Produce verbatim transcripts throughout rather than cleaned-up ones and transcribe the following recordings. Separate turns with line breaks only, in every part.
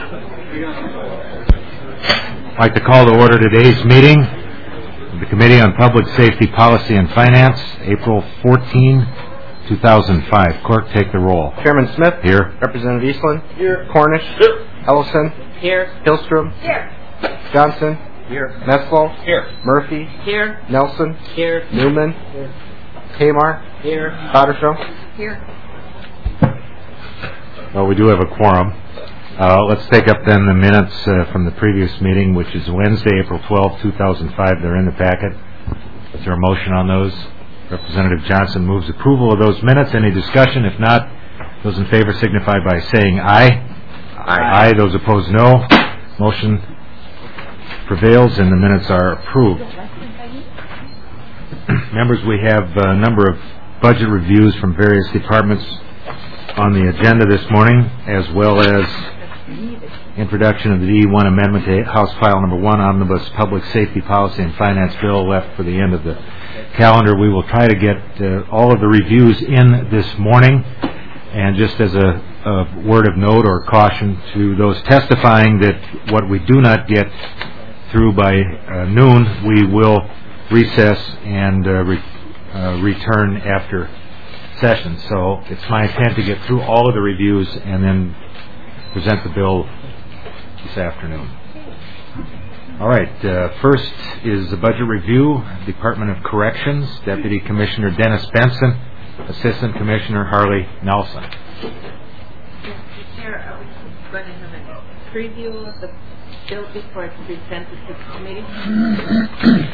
I'd like to call to order today's meeting of the Committee on Public Safety, Policy, and Finance, April fourteenth, two thousand five. Clerk, take the roll.
Chairman Smith.
Here.
Representative Eastland.
Here.
Cornish.
Here.
Ellison.
Here.
Hillstrom.
Here.
Johnson.
Here.
Metzlow.
Here.
Murphy.
Here.
Nelson.
Here.
Newman.
Here.
Tamar.
Here.
Pottersville.
Here.
Well, we do have a quorum. Uh, let's take up then the minutes uh, from the previous meeting, which is Wednesday, April twelfth, two thousand five. They're in the packet. Is there a motion on those? Representative Johnson moves approval of those minutes. Any discussion? If not, those in favor signify by saying aye. Aye. Aye. Those opposed, no. Motion prevails and the minutes are approved. Members, we have a number of budget reviews from various departments on the agenda this morning, as well as introduction of the D one amendment to House File Number one, Omnibus Public Safety Policy and Finance Bill, left for the end of the calendar. We will try to get uh, all of the reviews in this morning. And just as a, a word of note or caution to those testifying that what we do not get through by uh, noon, we will recess and uh, re- uh, return after session. So it's my intent to get through all of the reviews and then present the bill this afternoon. All right, uh, first is the budget review, Department of Corrections, Deputy Commissioner Dennis Benson, Assistant Commissioner Harley Nelson.
Mister Chair, are we going to have a preview of the bill before it's presented to the committee?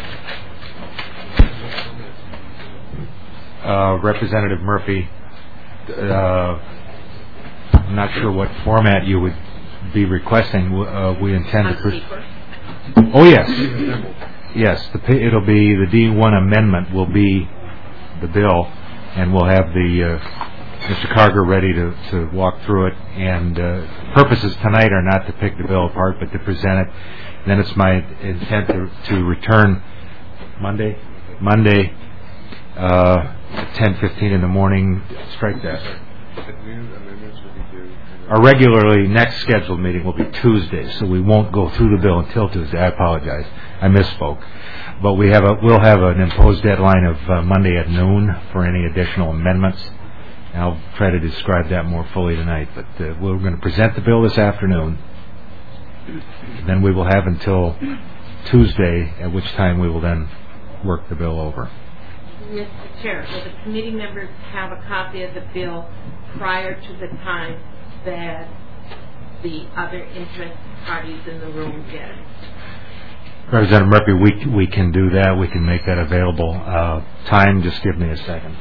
Uh, Representative Murphy, uh, I'm not sure what format you would be requesting. Uh, we intend to... Pre- oh, yes. Yes, the, it'll be the D one amendment will be the bill, and we'll have the uh, Mister Carger ready to, to walk through it. And uh, purposes tonight are not to pick the bill apart, but to present it. And then it's my intent to, to return Monday, Monday, uh, at ten fifteen in the morning. Strike that. Our regularly next scheduled meeting will be Tuesday, so we won't go through the bill until Tuesday. I apologize. I misspoke. But we have a, we'll have an imposed deadline of uh, Monday at noon for any additional amendments. And I'll try to describe that more fully tonight. But uh, we're going to present the bill this afternoon. Then we will have until Tuesday, at which time we will then work the bill over.
Mister Chair, will the committee members have a copy of the bill prior to the time that the other interest parties in the room get it?
Representative Murphy, we we can do that. We can make that available. Uh, time, just give me a second.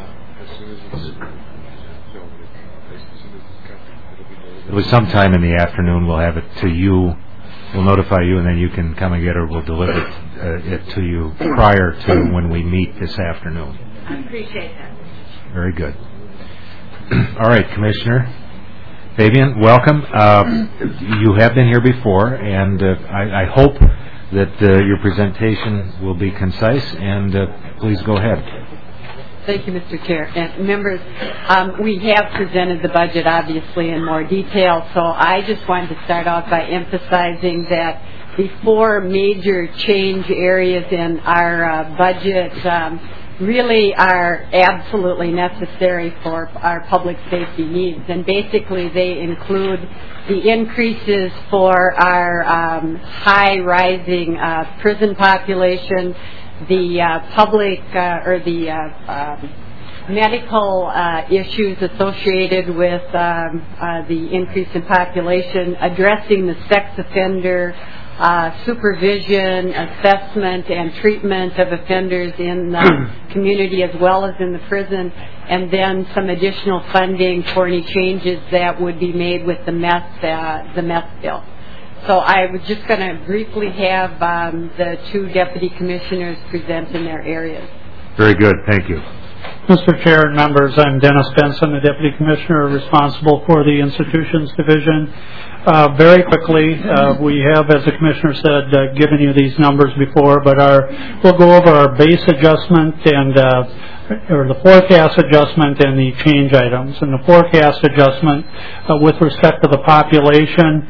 It was sometime in the afternoon. We'll have it to you. We'll notify you, and then you can come and get it, or we'll deliver it, uh, it to you prior to when we meet this afternoon.
I appreciate that.
Very good. All right, Commissioner Fabian, welcome. Uh, you have been here before, and uh, I, I hope that uh, your presentation will be concise, and uh, please go ahead.
Thank you, Mister Chair. And members, um, we have presented the budget, obviously, in more detail, so I just wanted to start off by emphasizing that the four major change areas in our uh, budget um, really are absolutely necessary for our public safety needs. And basically, they include the increases for our um, high rising uh, prison population, the uh, public uh, or the uh, uh, medical uh, issues associated with um, uh, the increase in population, addressing the sex offender uh, supervision, assessment, and treatment of offenders in the community as well as in the prison, and then some additional funding for any changes that would be made with the meth, uh, the meth bill. So I was just going to briefly have um, the two deputy commissioners present in their areas.
Very good. Thank you.
Mister Chair and members, I'm Dennis Benson, the Deputy Commissioner responsible for the Institutions Division. Uh, very quickly, uh, we have, as the Commissioner said, uh, given you these numbers before, but our we'll go over our base adjustment and uh, or the forecast adjustment and the change items. And the forecast adjustment, uh, with respect to the population,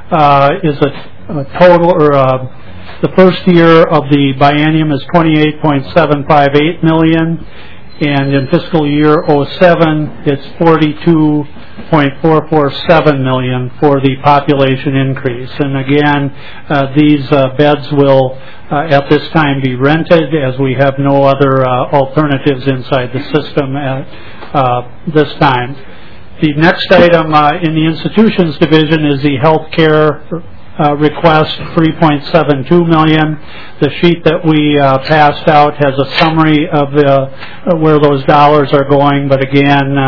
uh, is a, a total, or uh, the first year of the biennium is twenty-eight point seven five eight million, and in fiscal year oh seven, it's forty-two point four four seven million for the population increase. And again, uh, these uh, beds will uh, at this time be rented, as we have no other uh, alternatives inside the system at uh, this time. The next item uh, in the institutions division is the health care Uh, request, three point seven two million. The sheet that we uh, passed out has a summary of the, uh, where those dollars are going, but again, uh,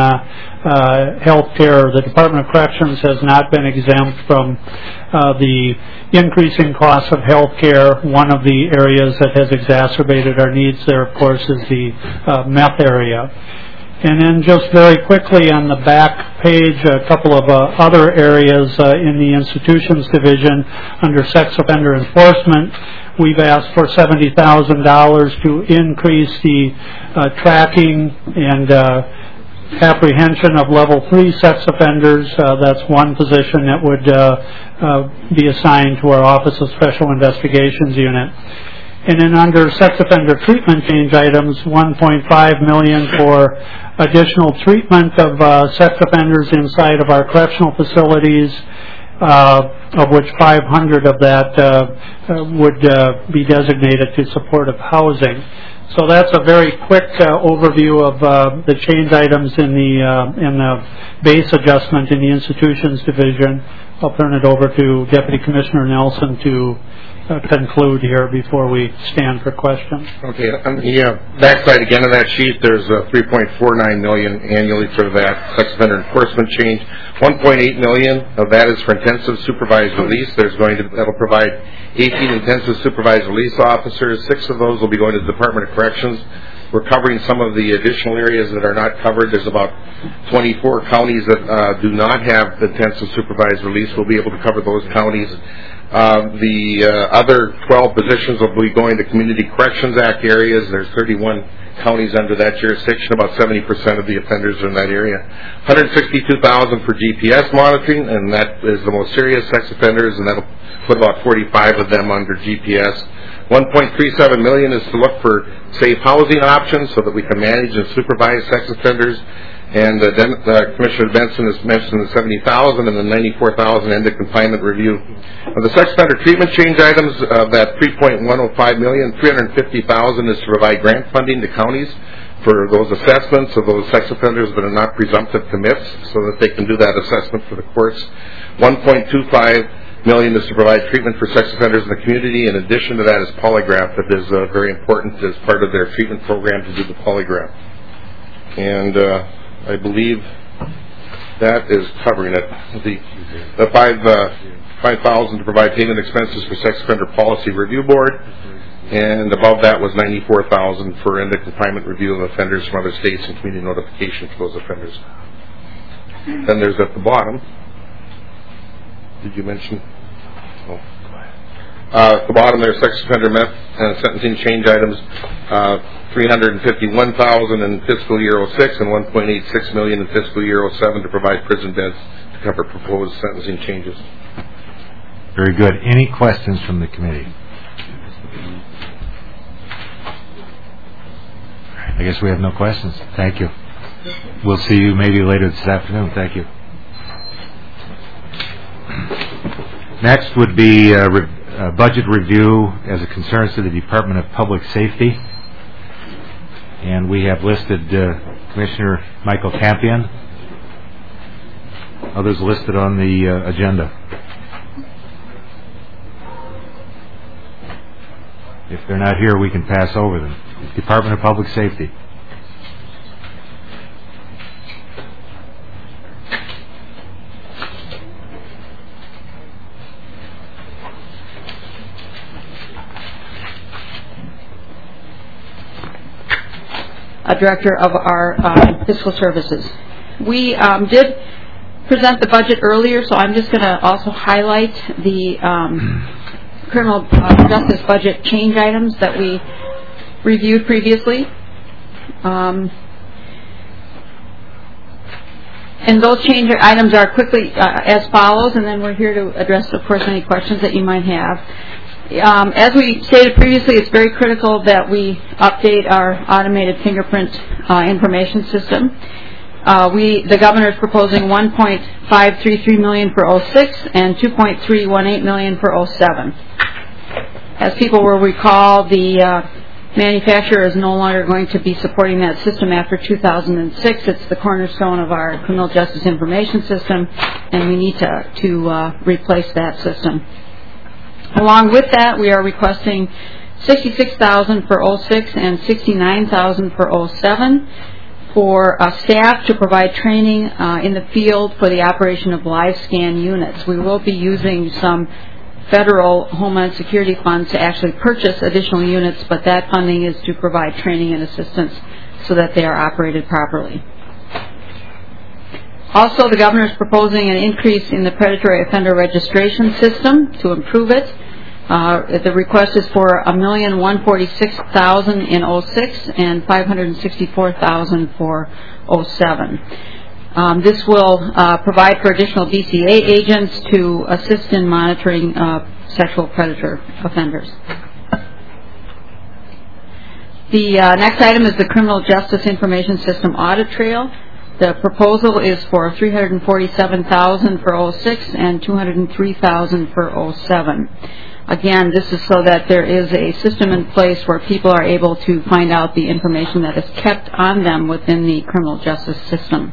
uh, healthcare, the Department of Corrections has not been exempt from uh, the increasing costs of healthcare. One of the areas that has exacerbated our needs there, of course, is the uh, meth area. And then just very quickly on the back page, a couple of uh, other areas uh, in the institutions division under sex offender enforcement. We've asked for seventy thousand dollars to increase the uh, tracking and uh, apprehension of level three sex offenders. Uh, that's one position that would uh, uh, be assigned to our Office of Special Investigations Unit. And then under sex offender treatment change items, one point five million dollars for additional treatment of uh, sex offenders inside of our correctional facilities, uh, of which five hundred of that uh, uh, would uh, be designated to supportive housing. So that's a very quick uh, overview of uh, the change items in the uh, in the base adjustment in the institutions division. I'll turn it over to Deputy Commissioner Nelson to Uh, conclude here before we stand for questions.
Okay, on the uh, backside again of that sheet, there's uh, three point four nine million dollars annually for that sex offender enforcement change. one point eight million dollars of that is for intensive supervised release. There's going to that'll provide eighteen intensive supervised release officers. Six of those will be going to the Department of Corrections. We're covering some of the additional areas that are not covered. There's about twenty-four counties that uh, do not have intensive supervised release. We'll be able to cover those counties. Uh, the uh, other twelve positions will be going to Community Corrections Act areas. There's thirty-one counties under that jurisdiction. About seventy percent of the offenders are in that area. one hundred sixty-two thousand dollars for G P S monitoring, and that is the most serious sex offenders, and that'll put about forty-five of them under G P S. one point three seven million dollars is to look for safe housing options so that we can manage and supervise sex offenders. And uh, then uh, Commissioner Benson has mentioned the seventy thousand dollars and the ninety-four thousand dollars end of confinement review. Of the sex offender treatment change items, uh, that three point one oh five million dollars, three hundred fifty thousand dollars is to provide grant funding to counties for those assessments of those sex offenders that are not presumptive commits, so that they can do that assessment for the courts. one point two five million dollars is to provide treatment for sex offenders in the community. In addition to that is polygraph. That is uh, very important as part of their treatment program to do the polygraph. And uh, I believe that is covering it. The, the five uh, five thousand to provide payment expenses for sex offender policy review board, and above that was ninety-four thousand for end of confinement review of offenders from other states and community notification for those offenders. Then there's at the bottom. Did you mention? Oh. Uh, at the bottom there's sex offender meth and sentencing change items. Uh, three hundred fifty-one thousand dollars in fiscal year oh six and one point eight six million dollars in fiscal year oh seven to provide prison beds to cover proposed sentencing changes.
Very good. Any questions from the committee? I guess we have no questions. Thank you. We'll see you maybe later this afternoon. Thank you. Next would be uh, re- uh, budget review as it concerns to the Department of Public Safety. And we have listed uh, Commissioner Michael Campion. Others listed on the uh, agenda. If they're not here, we can pass over them. Department of Public Safety.
Uh, Director of our uh, Fiscal Services. We um, did present the budget earlier, so I'm just going to also highlight the um, criminal uh, justice budget change items that we reviewed previously. Um, And those change items are quickly uh, as follows, and then we're here to address, of course, any questions that you might have. Um, as we stated previously, it's very critical that we update our automated fingerprint uh, information system. Uh, we, the governor is proposing one point five three three million dollars for oh six and two point three one eight million dollars for oh seven. As people will recall, the uh, manufacturer is no longer going to be supporting that system after two thousand six. It's the cornerstone of our criminal justice information system, and we need to, to uh, replace that system. Along with that, we are requesting sixty-six thousand dollars for oh six and sixty-nine thousand dollars for oh seven for uh, staff to provide training uh, in the field for the operation of live scan units. We will be using some federal Homeland Security funds to actually purchase additional units, but that funding is to provide training and assistance so that they are operated properly. Also, the governor is proposing an increase in the predatory offender registration system to improve it. Uh, the request is for one million one hundred forty-six thousand dollars in oh six and five hundred sixty-four thousand dollars for oh seven. Um, this will uh, provide for additional D C A agents to assist in monitoring uh, sexual predator offenders. The uh, next item is the Criminal Justice Information System Audit Trail. The proposal is for three hundred forty-seven thousand dollars for oh six and two hundred three thousand dollars for oh seven. Again, this is so that there is a system in place where people are able to find out the information that is kept on them within the criminal justice system.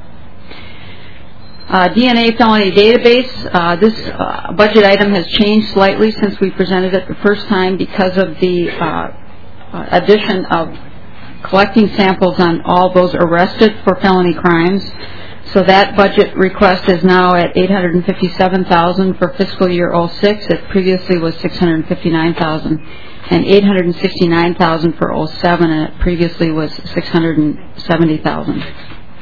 Uh, D N A felony database, uh, this uh, budget item has changed slightly since we presented it the first time because of the uh, uh, addition of collecting samples on all those arrested for felony crimes. So that budget request is now at eight hundred fifty-seven thousand dollars for fiscal year oh six. It previously was six hundred fifty-nine thousand dollars, and eight hundred sixty-nine thousand dollars for oh seven, and it previously was six hundred seventy thousand dollars.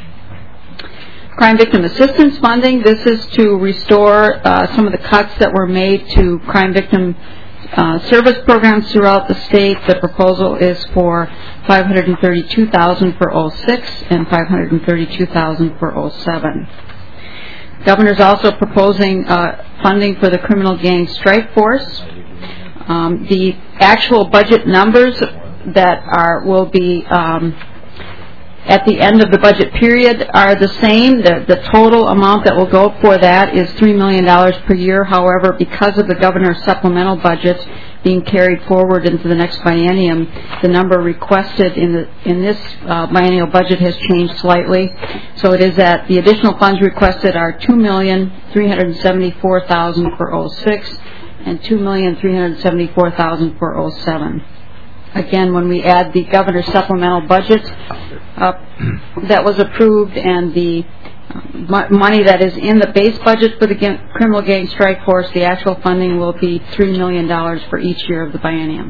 Crime victim assistance funding. This is to restore uh, some of the cuts that were made to crime victim uh, service programs throughout the state. The proposal is for five hundred thirty-two thousand dollars for oh six and five hundred thirty-two thousand dollars for oh seven. Governor is also proposing uh, funding for the criminal gang strike force. Um, the actual budget numbers that are will be um, at the end of the budget period are the same. The, the total amount that will go for that is three million dollars per year. However, because of the governor's supplemental budget being carried forward into the next biennium, the number requested in the in this uh, biennial budget has changed slightly. So it is that the additional funds requested are two million three hundred seventy-four thousand dollars for oh six and two million three hundred seventy-four thousand dollars for oh seven. Again, when we add the governor's supplemental budget uh, that was approved and the uh, money that is in the base budget for the gang, criminal gang strike force, the actual funding will be three million dollars for each year of the biennium.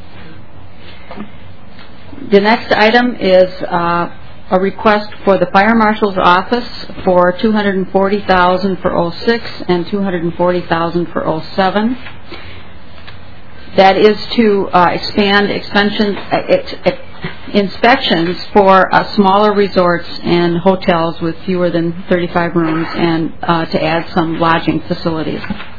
The next item is uh, a request for the fire marshal's office for two hundred forty thousand dollars for oh six and two hundred forty thousand dollars for oh seven. That is to uh, expand expansion, uh, ex- ex- inspections for uh, smaller resorts and hotels with fewer than thirty-five rooms, and uh, to add some lodging facilities.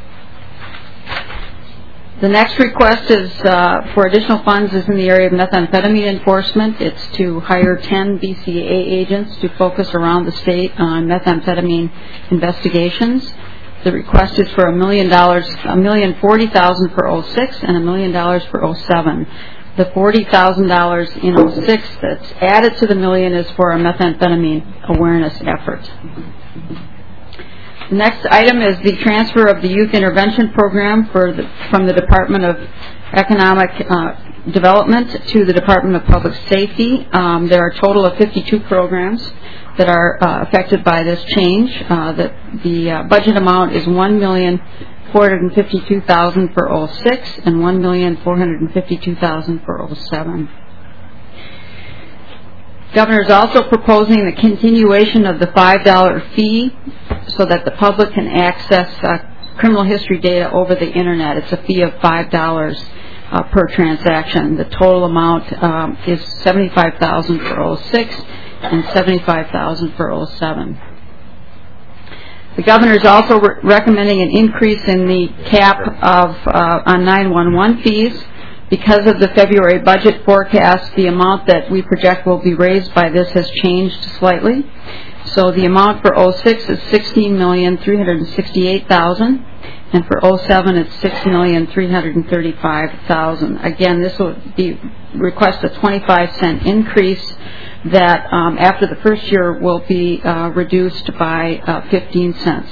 The next request is uh, for additional funds is in the area of methamphetamine enforcement. It's to hire ten B C A agents to focus around the state on methamphetamine investigations. The request is for a million dollars, a million forty thousand for oh six and a million dollars for oh seven. The forty thousand dollars in oh six that's added to the million is for a methamphetamine awareness effort. The next item is the transfer of the youth intervention program for the, from the Department of Economic uh, Development to the Department of Public Safety. Um, there are a total of fifty-two programs that are uh, affected by this change. Uh, the the uh, budget amount is one million four hundred fifty-two thousand dollars for oh six and one million four hundred fifty-two thousand dollars for oh seven. Governor is also proposing the continuation of the five dollar fee so that the public can access uh, criminal history data over the Internet. It's a fee of five dollars uh, per transaction. The total amount um, is seventy-five thousand dollars for oh six and seventy-five thousand dollars for oh seven. The Governor is also re- recommending an increase in the cap of uh, on nine one one fees. Because of the February budget forecast, the amount that we project will be raised by this has changed slightly. So the amount for oh six is sixteen million three hundred sixty-eight thousand dollars, and for oh seven it's six million three hundred thirty-five thousand dollars. Again, this will be request a twenty-five cent increase that um, after the first year will be uh, reduced by uh, fifteen cents.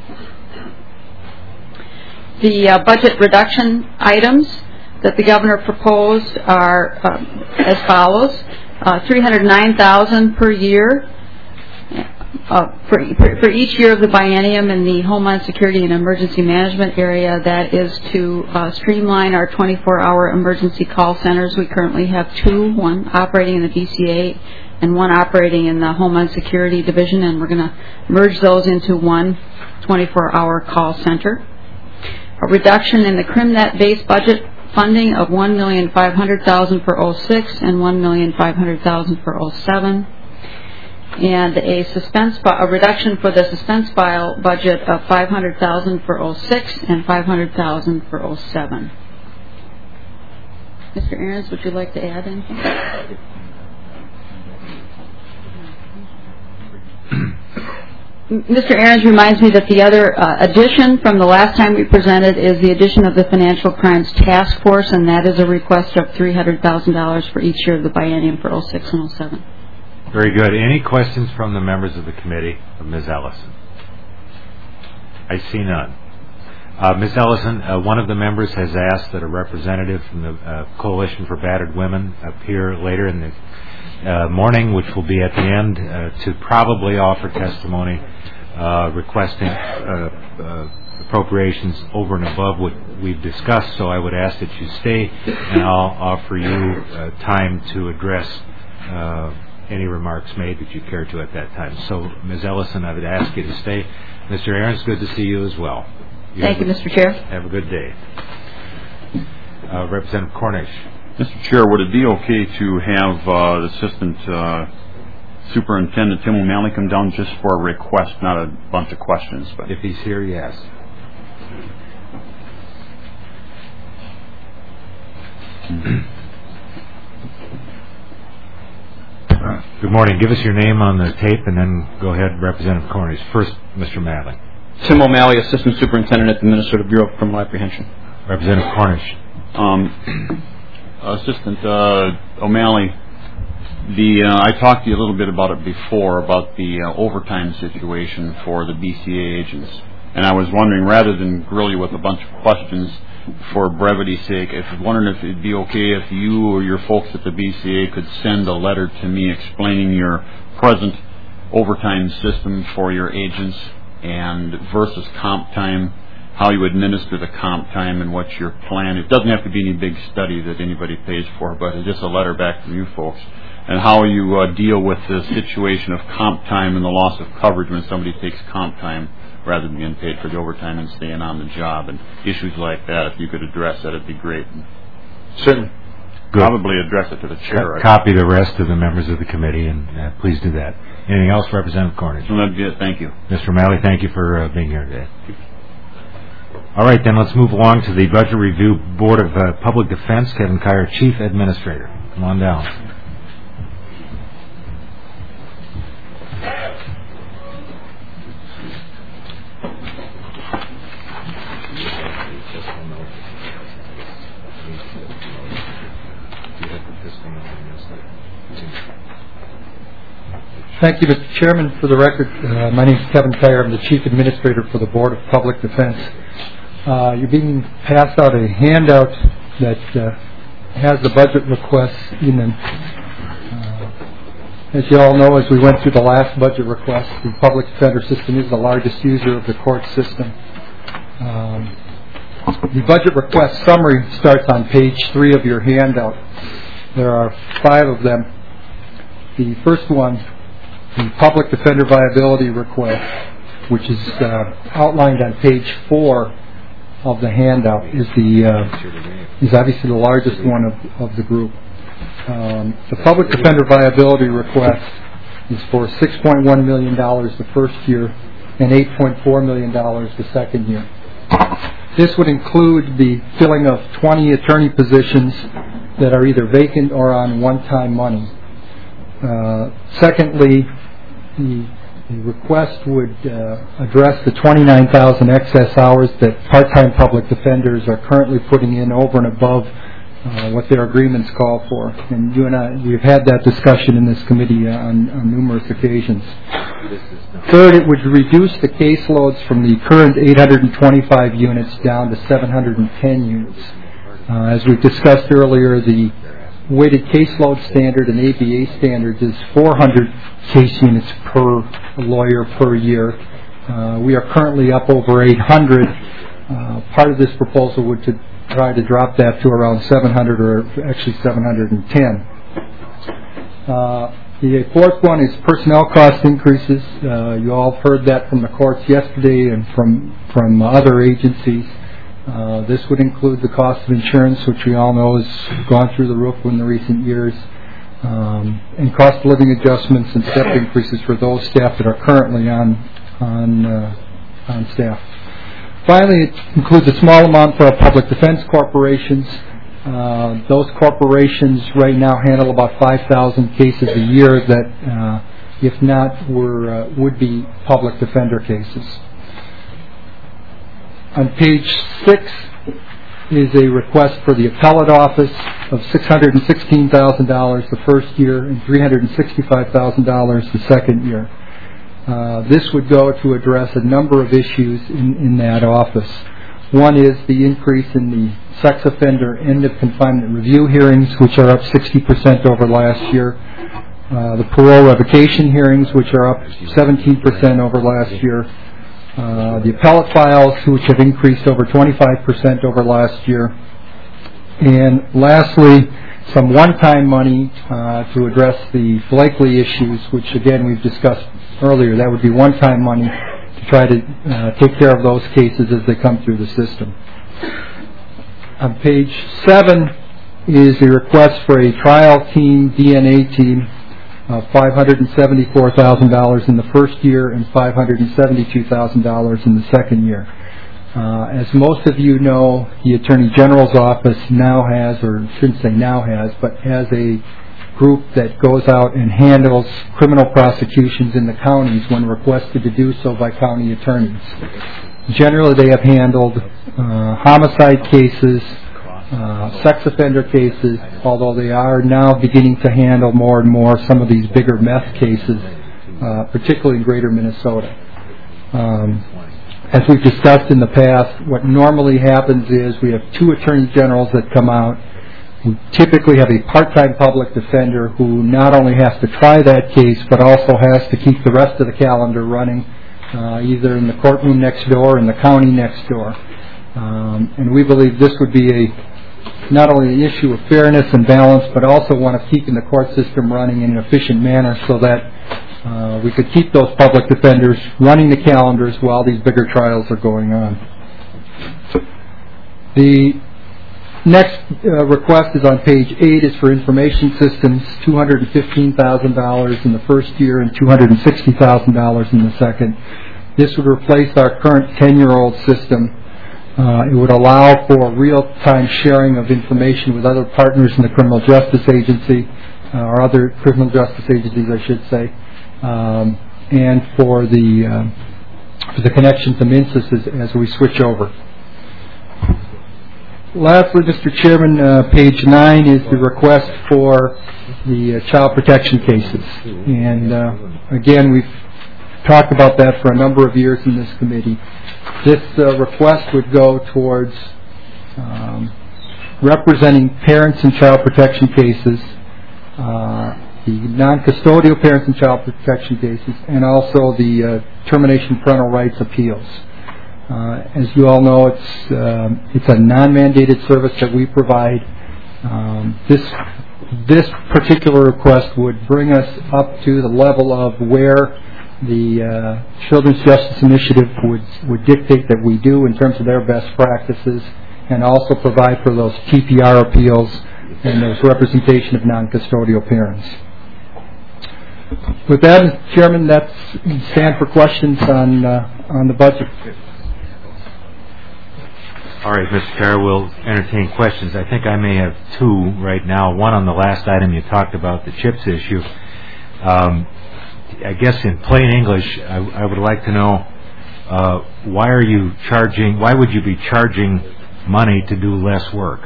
The uh, budget reduction items that the Governor proposed are uh, as follows: uh, three hundred nine thousand dollars per year uh, for, for each year of the biennium in the Homeland Security and Emergency Management area. That is to uh, streamline our twenty-four hour emergency call centers. We currently have two, one operating in the B C A and one operating in the Homeland Security Division, and we're going to merge those into one twenty-four hour call center. A reduction in the CrimNet base budget funding of one million five hundred thousand dollars for oh six and one million five hundred thousand dollars for oh seven, and a suspense a reduction for the suspense file budget of five hundred thousand dollars for oh six and five hundred thousand dollars for oh seven. Mister Ahrens, would you like to add anything? Mister Ahrens reminds me that the other uh, addition from the last time we presented is the addition of the Financial Crimes Task Force, and that is a request of three hundred thousand dollars for each year of the biennium for oh six and oh seven.
Very good. Any questions from the members of the committee of Miz Ellison? I see none. Uh, Miz Ellison, uh, one of the members has asked that a representative from the uh, Coalition for Battered Women appear later in the Uh, morning, which will be at the end, uh, to probably offer testimony uh, requesting uh, uh, appropriations over and above what we've discussed. So I would ask that you stay, and I'll offer you uh, time to address uh, any remarks made that you care to at that time. So, Miz Ellison, I would ask you to stay. Mister Ahrens, good to see you as well. You
Thank you, Mister Chair.
Have a good day. Uh, Representative Cornish.
Mister Chair, would it be okay to have uh, the Assistant uh, Superintendent Tim O'Malley come down just for a request, not a bunch of questions? But
if he's here, yes. Good morning. Give us your name on the tape, and then go ahead, Representative Cornish. First, Mister O'Malley.
Tim O'Malley, Assistant Superintendent at the Minnesota Bureau of Criminal Apprehension.
Representative Cornish.
Um, Assistant uh, O'Malley, the uh, I talked to you a little bit about it before, about the uh, overtime situation for the B C A agents. And I was wondering, rather than grill you with a bunch of questions for brevity's sake, I was wondering if it'd be okay if you or your folks at the B C A could send a letter to me explaining your present overtime system for your agents and versus comp time, how you administer the comp time and what's your plan. It doesn't have to be any big study that anybody pays for, but it's just a letter back from you folks. And how you uh, deal with the situation of comp time and the loss of coverage when somebody takes comp time rather than being paid for the overtime and staying on the job, and issues like that. If you could address that, it'd be great.
Certainly.
Good.
Probably address it to the chair.
Co- copy the rest of the members of the committee, and uh, please do that. Anything else, Representative Cornish?
So that'd be it. Thank you.
Mister O'Malley, thank you for uh, being here today. All right, then let's move along to the Budget Review Board of uh, Public Defense. Kevin Kyer, Chief Administrator. Come on down.
Thank you, Mister Chairman. For the record, uh, my name is Kevin Kyer. I'm the Chief Administrator for the Board of Public Defense. Uh, you're being passed out a handout that uh, has the budget requests in them. Uh, as you all know, as we went through the last budget request, the public defender system is the largest user of the court system. Um, the budget request summary starts on page three of your handout. There are five of them. The first one, the public defender viability request, which is uh, outlined on page four of the handout, is the uh, is obviously the largest one of, of the group. Um, the public defender viability request is for six point one million dollars the first year and eight point four million dollars the second year. This would include the filling of twenty attorney positions that are either vacant or on one-time money. Uh, secondly, the, the request would uh, address the twenty-nine thousand excess hours that part-time public defenders are currently putting in over and above uh, what their agreements call for. And you and I, we've had that discussion in this committee on, on numerous occasions. Third, it would reduce the caseloads from the current eight hundred twenty-five units down to seven hundred ten units. Uh, as we discussed earlier, the weighted caseload standard and A B A standards is four hundred case units per lawyer per year. Uh, we are currently up over eight hundred. Uh, part of this proposal would to try to drop that to around seven hundred, or actually seven hundred ten. Uh, the fourth one is personnel cost increases. Uh, you all heard that from the courts yesterday and from from other agencies. Uh, this would include the cost of insurance, which we all know has gone through the roof in the recent years, um, and cost of living adjustments and step increases for those staff that are currently on on uh, on staff. Finally, it includes a small amount for our public defense corporations. Uh, those corporations right now handle about five thousand cases a year that, uh, if not, were uh, would be public defender cases. On page six is a request for the appellate office of six hundred sixteen thousand dollars the first year and three hundred sixty-five thousand dollars the second year. Uh, this would go to address a number of issues in, in that office. One is the increase in the sex offender end of confinement review hearings, which are up sixty percent over last year. Uh, the parole revocation hearings, which are up seventeen percent over last year. Uh, the appellate files, which have increased over twenty-five percent over last year. And lastly, some one-time money uh, to address the Blakely issues, which again we've discussed earlier. That would be one-time money to try to uh, take care of those cases as they come through the system. On page seven is a request for a trial team, D N A team, of five hundred seventy-four thousand dollars in the first year and five hundred seventy-two thousand dollars in the second year. Uh, as most of you know, the Attorney General's office now has, or shouldn't say now has, but has a group that goes out and handles criminal prosecutions in the counties when requested to do so by county attorneys. Generally, they have handled uh, homicide cases, uh, sex offender cases, although they are now beginning to handle more and more some of these bigger meth cases, uh, particularly in greater Minnesota. Um, as we've discussed in the past, what normally happens is we have two attorney generals that come out. We typically have a part-time public defender who not only has to try that case, but also has to keep the rest of the calendar running, uh, either in the courtroom next door or in the county next door. Um, and we believe this would be a not only an issue of fairness and balance, but also one of keeping the court system running in an efficient manner so that uh, we could keep those public defenders running the calendars while these bigger trials are going on. The next uh, request is on page eight, is for information systems, two hundred fifteen thousand dollars in the first year and two hundred sixty thousand dollars in the second. This would replace our current ten-year-old system. Uh, it would allow for real-time sharing of information with other partners in the criminal justice agency, uh, or other criminal justice agencies, I should say, um, and for the uh, for the connection to MinSys as, as we switch over. Lastly, Mister Chairman, uh, page nine is the request for the uh, child protection cases. And uh, again, we've talked about that for a number of years in this committee. This uh, request would go towards um, representing parents in child protection cases, uh, the non-custodial parents in child protection cases, and also the uh, termination of parental rights appeals. Uh, as you all know, it's uh, it's a non-mandated service that we provide. Um, this this particular request would bring us up to the level of where the uh, Children's Justice Initiative would would dictate that we do in terms of their best practices, and also provide for those T P R appeals and those representation of non-custodial parents. With that, Mister Chairman, that's stand for questions on uh, on the budget.
All right, Mister Chair, we'll entertain questions. I think I may have two right now. One on the last item you talked about, the CHIPS issue. Um, I guess in plain English, I, I would like to know uh, why are you charging? Why would you be charging money to do less work?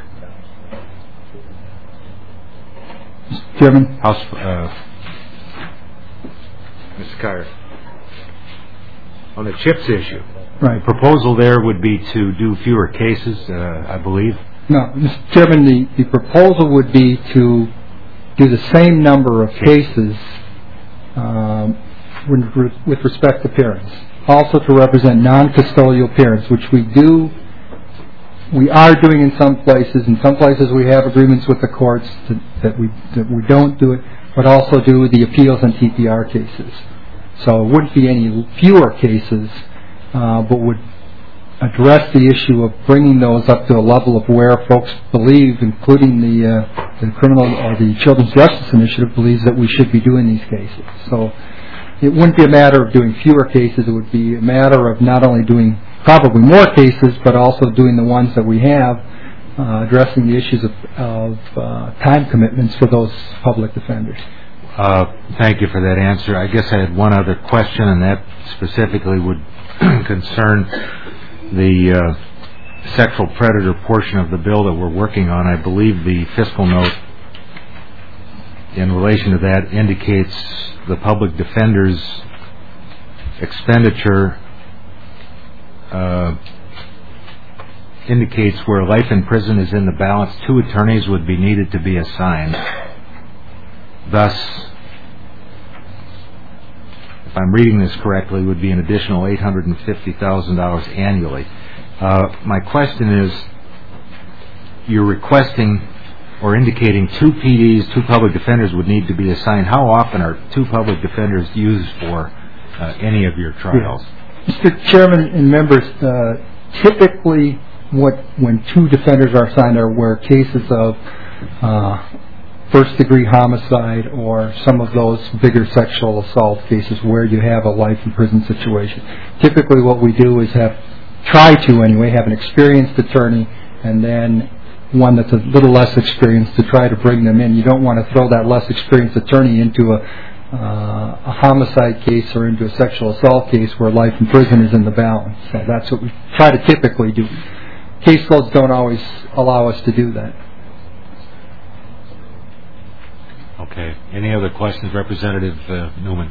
Mister Chairman,
House, uh, Mister Kyer, on the CHIPS issue.
right.
The proposal there would be to do fewer cases, uh, I believe.
No, Mister Chairman, the, the proposal would be to do the same number of cases um, with, with respect to parents. Also to represent non-custodial parents, which we do, we are doing in some places. In some places we have agreements with the courts to, that we that we don't do it, but also do the appeals and T P R cases. So it wouldn't be any fewer cases, uh, but would address the issue of bringing those up to a level of where folks believe, including the, uh, the criminal or the Children's Justice Initiative, believes that we should be doing these cases. So it wouldn't be a matter of doing fewer cases. It would be a matter of not only doing probably more cases, but also doing the ones that we have, uh, addressing the issues of, of uh, time commitments for those public defenders.
Uh, thank you for that answer. I guess I had one other question, and that specifically would concern the uh, sexual predator portion of the bill that we're working on. I believe the fiscal note in relation to that indicates the public defender's expenditure uh, indicates where life in prison is in the balance, two attorneys would be needed to be assigned. Thus, if I'm reading this correctly, would be an additional eight hundred fifty thousand dollars annually. Uh, my question is, you're requesting or indicating two P Ds, two public defenders would need to be assigned. How often are two public defenders used for uh, any of your trials?
Yeah. Mister Chairman and members, uh, typically what when two defenders are assigned are where cases of uh, first-degree homicide or some of those bigger sexual assault cases where you have a life in prison situation. Typically what we do is have, try to anyway, have an experienced attorney and then one that's a little less experienced to try to bring them in. You don't want to throw that less experienced attorney into a, uh, a homicide case or into a sexual assault case where life in prison is in the balance. So that's what we try to typically do. Caseloads don't always allow us to do that.
Okay. Any other questions, Representative uh, Newman?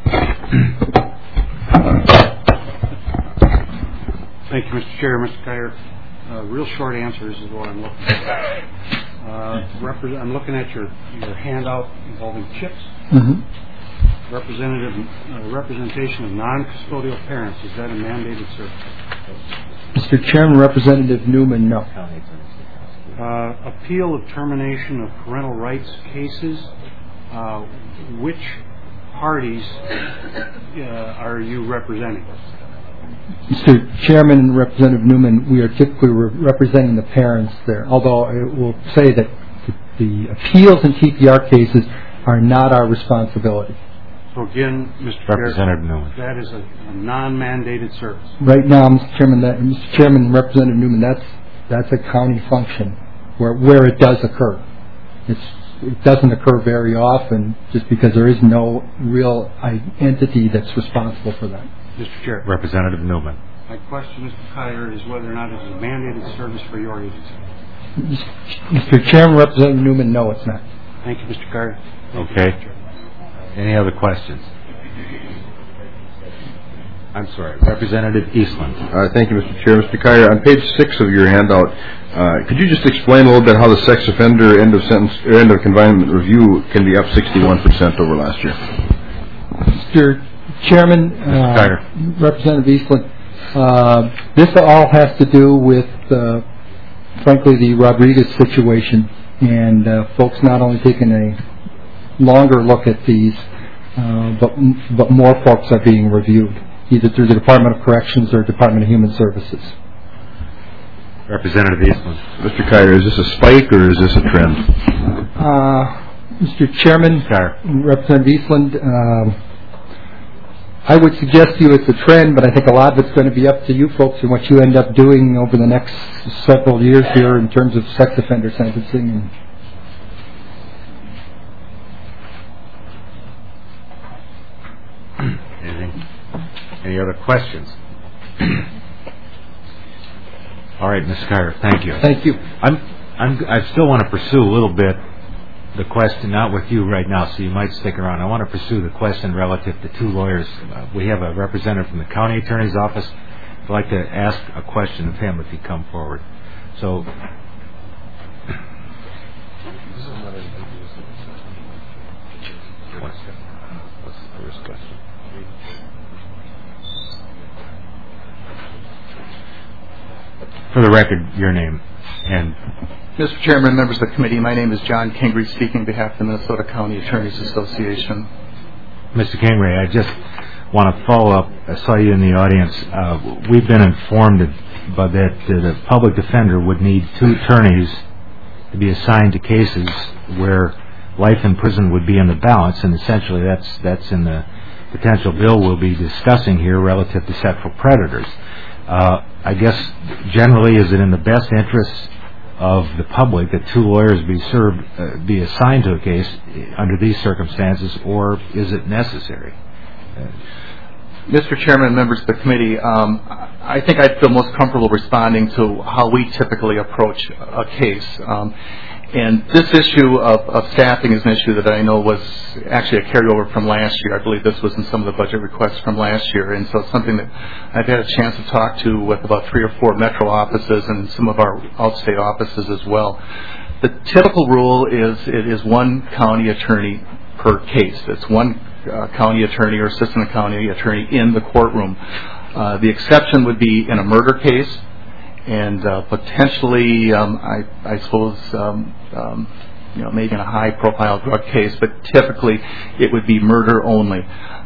Thank you, Mister Chair. Mister Kyer, uh, real short answers is what I'm looking for. Uh, repre- I'm looking at your, your handout involving CHIPS.
Mm-hmm.
Representative uh, representation of non-custodial parents. Is that a mandated service?
Mister Chairman, Representative Newman, no.
Uh, appeal of termination of parental rights cases. Uh, which parties uh, are you representing?
Mister Chairman and Representative Newman, we are typically re- representing the parents there, although I will say that the, the appeals and T P R cases are not our responsibility.
So again, Mister
Representative
Chair,
Newman,
that is a, a non-mandated service.
Right now, Mister Chairman, that, Mister Chairman and Representative Newman, that's that's a county function where where it does occur. It's It doesn't occur very often just because there is no real entity that's responsible for that.
Mister Chair.
Representative Newman.
My question, Mister Kyer, is whether or not it is a mandated service for your agency.
Mister Chairman, Representative Newman, no, it's not.
Thank you, Mister Kyer. Thank
Okay.
You,
Any other questions? I'm sorry, Representative Eastland.
Uh, thank you, Mister Chair. Mister Kyer, on page six of your handout, uh, could you just explain a little bit how the sex offender end of sentence or end of confinement review can be up sixty-one percent over last year?
Mister Chairman, uh, Representative Eastland, uh, this all has to do with, uh, frankly, the Rodriguez situation, and uh, folks not only taking a longer look at these, uh, but but more folks are being reviewed, either through the Department of Corrections or Department of Human Services.
Representative Eastland.
Mister Kyer, is this a spike or is this a trend?
Uh, Mister Chairman,
Sure.
Representative Eastland, um, I would suggest to you it's a trend, but I think a lot of it's going to be up to you folks and what you end up doing over the next several years here in terms of sex offender sentencing.
Anything? Any other questions? All right, Miz Schreier, thank you.
Thank you.
I'm, I'm, I still want to pursue a little bit the question, not with you right now, so you might stick around. I want to pursue the question relative to two lawyers. Uh, we have a representative from the county attorney's office. I'd like to ask a question of him if he'd come forward. So, what's the first question? For the record, your name and...
Mister Chairman, members of the committee, my name is John Kingry, speaking on behalf of the Minnesota County Attorneys Association.
Mister Kingry, I just want to follow up. I saw you in the audience. Uh, we've been informed by that uh, the public defender would need two attorneys to be assigned to cases where life in prison would be in the balance, and essentially that's that's in the potential bill we'll be discussing here relative to sexual predators. Uh, I guess generally, is it in the best interest of the public that two lawyers be served, uh, be assigned to a case under these circumstances, or is it necessary? Uh,
Mister Chairman, members of the committee, um, I think I'd feel most comfortable responding to how we typically approach a case. Um, and this issue of, of staffing is an issue that I know was actually a carryover from last year. I believe this was in some of the budget requests from last year. And so it's something that I've had a chance to talk to with about three or four metro offices and some of our outstate offices as well. The typical rule is it is one county attorney per case. It's one uh, county attorney or assistant county attorney in the courtroom. Uh, the exception would be in a murder case, and uh, potentially, um, I, I suppose, um, um, you know, maybe in a high-profile drug case, but typically it would be murder only.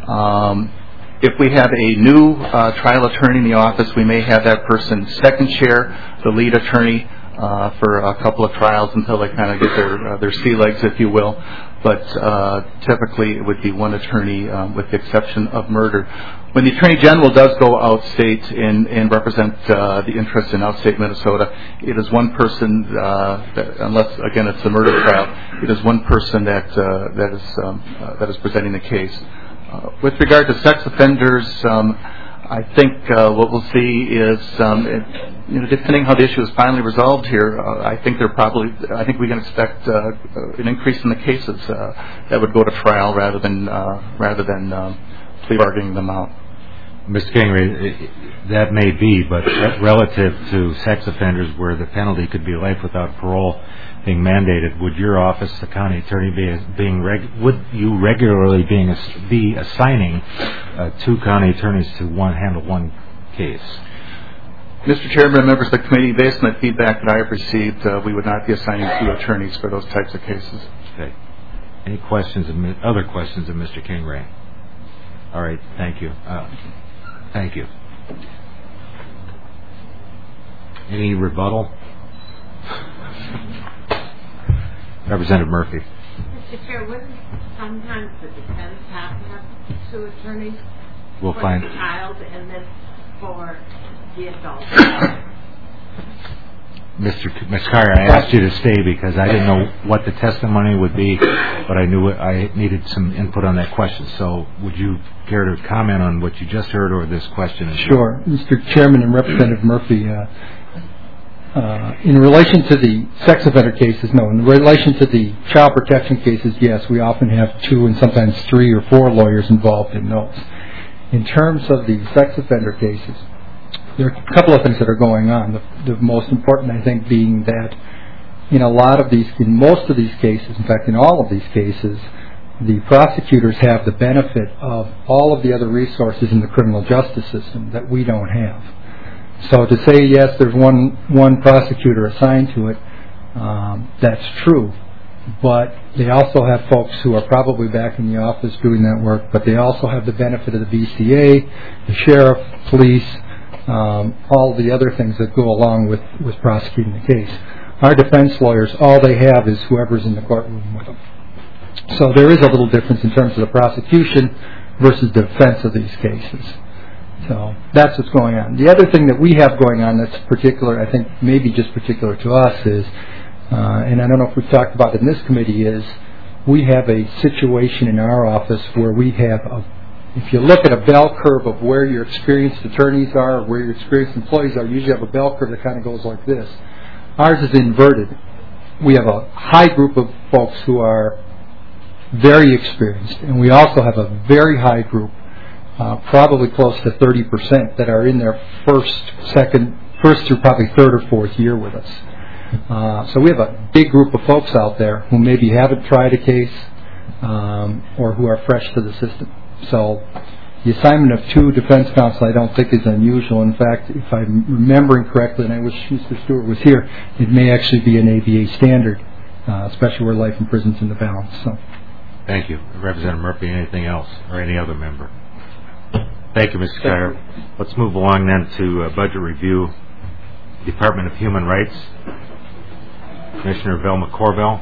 Um, if we have a new uh, trial attorney in the office, we may have that person second chair the lead attorney uh, for a couple of trials until they kind of get their uh, their sea legs, if you will. But uh, typically it would be one attorney um, with the exception of murder. When the Attorney General does go outstate and, and represent uh, the interests in outstate Minnesota, it is one person, uh, that, unless, again, it's a murder trial, it is one person that uh, that is um, uh, that is presenting the case. Uh, with regard to sex offenders, um, I think uh, what we'll see is, um, it, you know, depending how the issue is finally resolved here, uh, I think they're probably, I think we can expect uh, an increase in the cases uh, that would go to trial rather than uh, rather than uh, plea bargaining them out.
Mister Kingery, that may be, but relative to sex offenders where the penalty could be life without parole being mandated, would your office, the county attorney, be being reg- would you regularly being be assigning uh, two county attorneys to one handle one case?
Mister Chairman and members of the committee, based on the feedback that I have received, uh, we would not be assigning two attorneys for those types of cases.
Okay. Any questions? Of, other questions of Mister Kingery? All right. Thank you. Uh, thank you. Any rebuttal? Representative Murphy.
Mister Chair, wouldn't sometimes the defense have to have two attorneys
we'll
for
find
the child and then for the adult?
Mister Miscari, I asked you to stay because I didn't know what the testimony would be, but I knew I needed some input on that question. So would you care to comment on what you just heard or this question?
Sure. Mister Chairman and Representative Murphy, uh, uh, in relation to the sex offender cases, no. In relation to the child protection cases, yes, we often have two and sometimes three or four lawyers involved in those. In terms of the sex offender cases, there are a couple of things that are going on. The, the most important, I think, being that in a lot of these, in most of these cases, in fact, in all of these cases, the prosecutors have the benefit of all of the other resources in the criminal justice system that we don't have. So to say, yes, there's one one prosecutor assigned to it, um, that's true. But they also have folks who are probably back in the office doing that work, but they also have the benefit of the B C A, the sheriff, police, um, all the other things that go along with, with prosecuting the case. Our defense lawyers, all they have is whoever's in the courtroom with them. So there is a little difference in terms of the prosecution versus the defense of these cases. So that's what's going on. The other thing that we have going on that's particular, I think maybe just particular to us is, uh, and I don't know if we've talked about it in this committee, is we have a situation in our office where we have, a, if you look at a bell curve of where your experienced attorneys are or where your experienced employees are, you usually have a bell curve that kind of goes like this. Ours is inverted. We have a high group of folks who are very experienced, and we also have a very high group, uh, probably close to thirty percent, that are in their first, second, first through probably third or fourth year with us. Uh, so we have a big group of folks out there who maybe haven't tried a case um, or who are fresh to the system. So the assignment of two defense counsel I don't think is unusual. In fact, if I'm remembering correctly, and I wish Mister Stewart was here, it may actually be an A B A standard, uh, especially where life in prison's in the balance. So.
Thank you. Representative Murphy, anything else, or any other member? Thank you, Mister Kyer. Let's move along then to uh, budget review, Department of Human Rights. Commissioner Velma Corbell,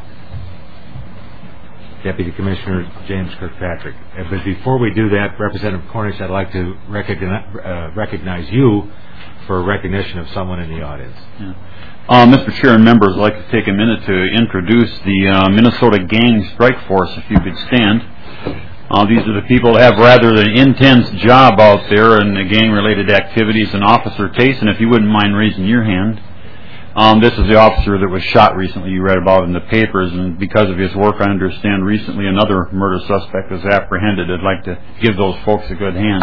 Deputy Commissioner James Kirkpatrick. Uh, but before we do that, Representative Cornish, I'd like to recognize, uh, recognize you for recognition of someone in the audience.
Yeah. Uh, Mister Chair and members, I'd like to take a minute to introduce the uh, Minnesota Gang Strike Force, if you could stand. Uh, these are the people that have rather an intense job out there in the gang-related activities and officer case, and if you wouldn't mind raising your hand. Um, this is the officer that was shot recently, you read about in the papers, and because of his work, I understand recently another murder suspect was apprehended. I'd like to give those folks a good hand.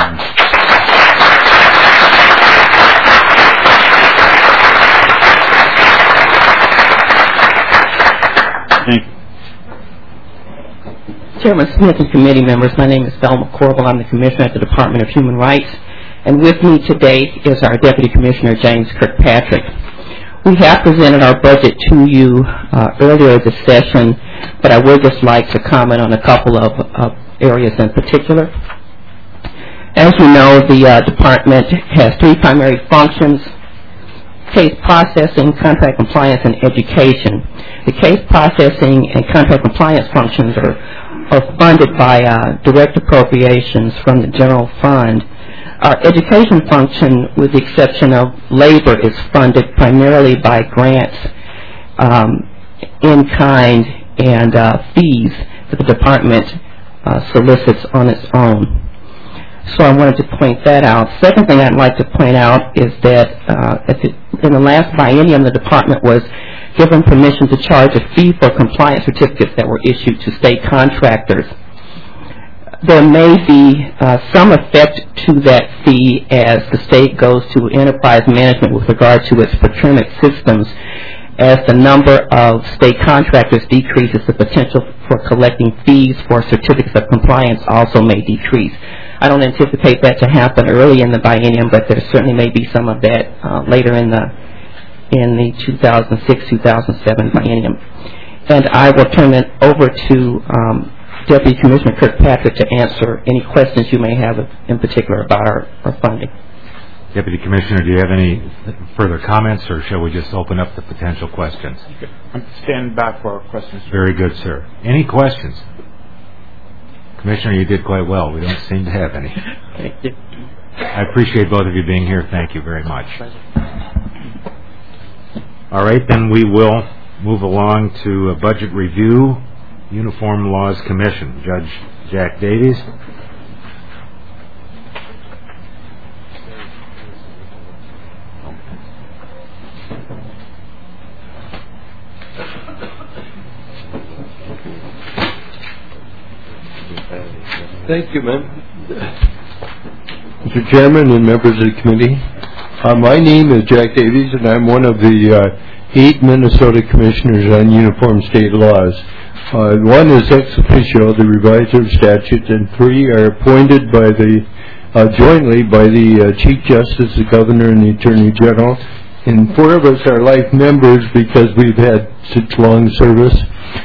Thank you.
Chairman Smith and committee members, my name is Velma Corbell. I'm the Commissioner at the Department of Human Rights. And with me today is our Deputy Commissioner, James Kirkpatrick. We have presented our budget to you uh, earlier this session, but I would just like to comment on a couple of uh, areas in particular. As you know, the uh, department has three primary functions: case processing, contract compliance, and education. The case processing and contract compliance functions are, are funded by uh, direct appropriations from the general fund. Our education function, with the exception of labor, is funded primarily by grants, um, in kind, and uh, fees that the department uh, solicits on its own. So I wanted to point that out. Second thing I'd like to point out is that uh, at the, in the last biennium, the department was given permission to charge a fee for compliance certificates that were issued to state contractors. There may be uh, some effect to that fee as the state goes to enterprise management with regard to its procurement systems. As the number of state contractors decreases, the potential for collecting fees for certificates of compliance also may decrease. I don't anticipate that to happen early in the biennium, but there certainly may be some of that uh, later in the in the two thousand six two thousand seven biennium. And I will turn it over to um, Deputy Commissioner Kirkpatrick to answer any questions you may have in particular about our, our funding.
Deputy Commissioner, do you have any further comments, or shall we just open up the potential questions?
I'm standing back for our questions.
Very good, sir. Any questions? Commissioner, you did quite well. We don't seem to have any.
Thank you.
I appreciate both of you being here. Thank you very much. All right, then we will move along to a budget review. Uniform Laws Commission, Judge Jack Davies.
Thank you, ma'am. Mister Chairman and members of the committee, uh, my name is Jack Davies, and I'm one of the uh, eight Minnesota Commissioners on Uniform State Laws. Uh, one is ex officio, the reviser of statutes, and three are appointed by the uh, jointly by the uh, Chief Justice, the Governor, and the Attorney General. And four of us are life members because we've had such long service.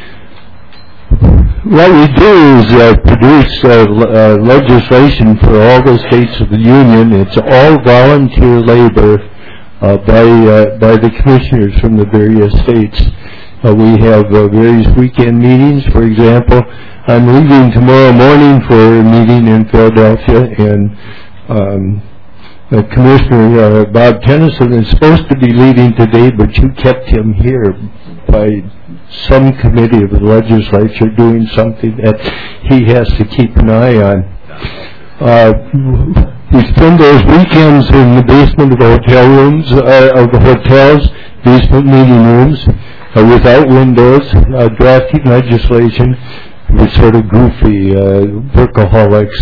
What we do is uh, produce uh, uh, legislation for all the states of the Union. It's all volunteer labor uh, by uh, by the commissioners from the various states. Uh, we have uh, various weekend meetings. For example, I'm leaving tomorrow morning for a meeting in Philadelphia, and um, uh, Commissioner uh, Bob Tennyson is supposed to be leaving today, but you kept him here by some committee of the legislature doing something that he has to keep an eye on. Uh, we spend those weekends in the basement of the hotel rooms, uh, of the hotels, basement meeting rooms, uh, without windows, uh, drafting legislation. We're sort of goofy uh, workaholics.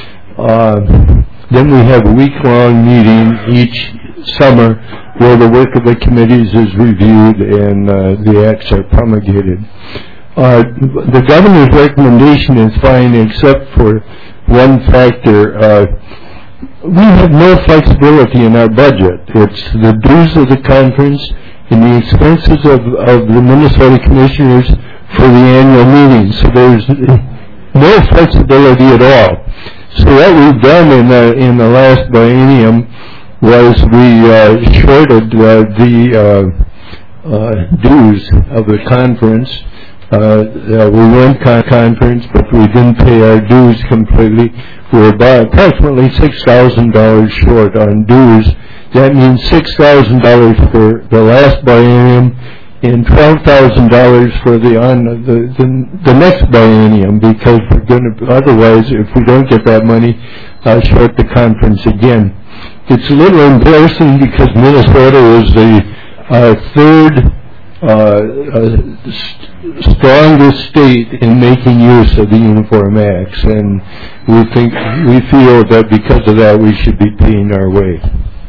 Uh, then we have a week-long meeting each summer where the work of the committees is reviewed and uh, the acts are promulgated. Uh, the governor's recommendation is fine except for one factor. Uh, we have no flexibility in our budget. It's the dues of the conference and the expenses of, of the Minnesota commissioners for the annual meeting. So there's no flexibility at all. So what we've done in the, in the last biennium was we uh, shorted uh, the uh, uh, dues of the conference. Uh, uh, we went con- conference, but we didn't pay our dues completely. We're about approximately six thousand dollars short on dues. That means six thousand dollars for the last biennium and twelve thousand dollars for the on the, the the next biennium, because we're going to otherwise, if we don't get that money, uh, short the conference again. It's a little embarrassing because Minnesota is the uh, third uh, uh, st- strongest state in making use of the Uniform Acts, and we think we feel that because of that we should be paying our way.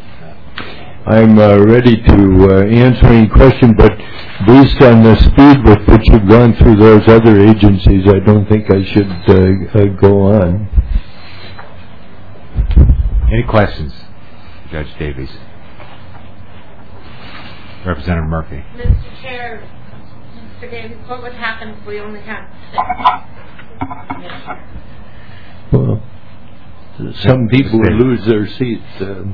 I'm uh, ready to uh, answer any question, but based on the speed with which you've gone through those other agencies, I don't think I should uh, uh, go on.
Any questions, Judge Davies? Representative Murphy.
Mister Chair, Mister Davies, what would happen if we only had six?
Well, some people would lose their seats. Uh.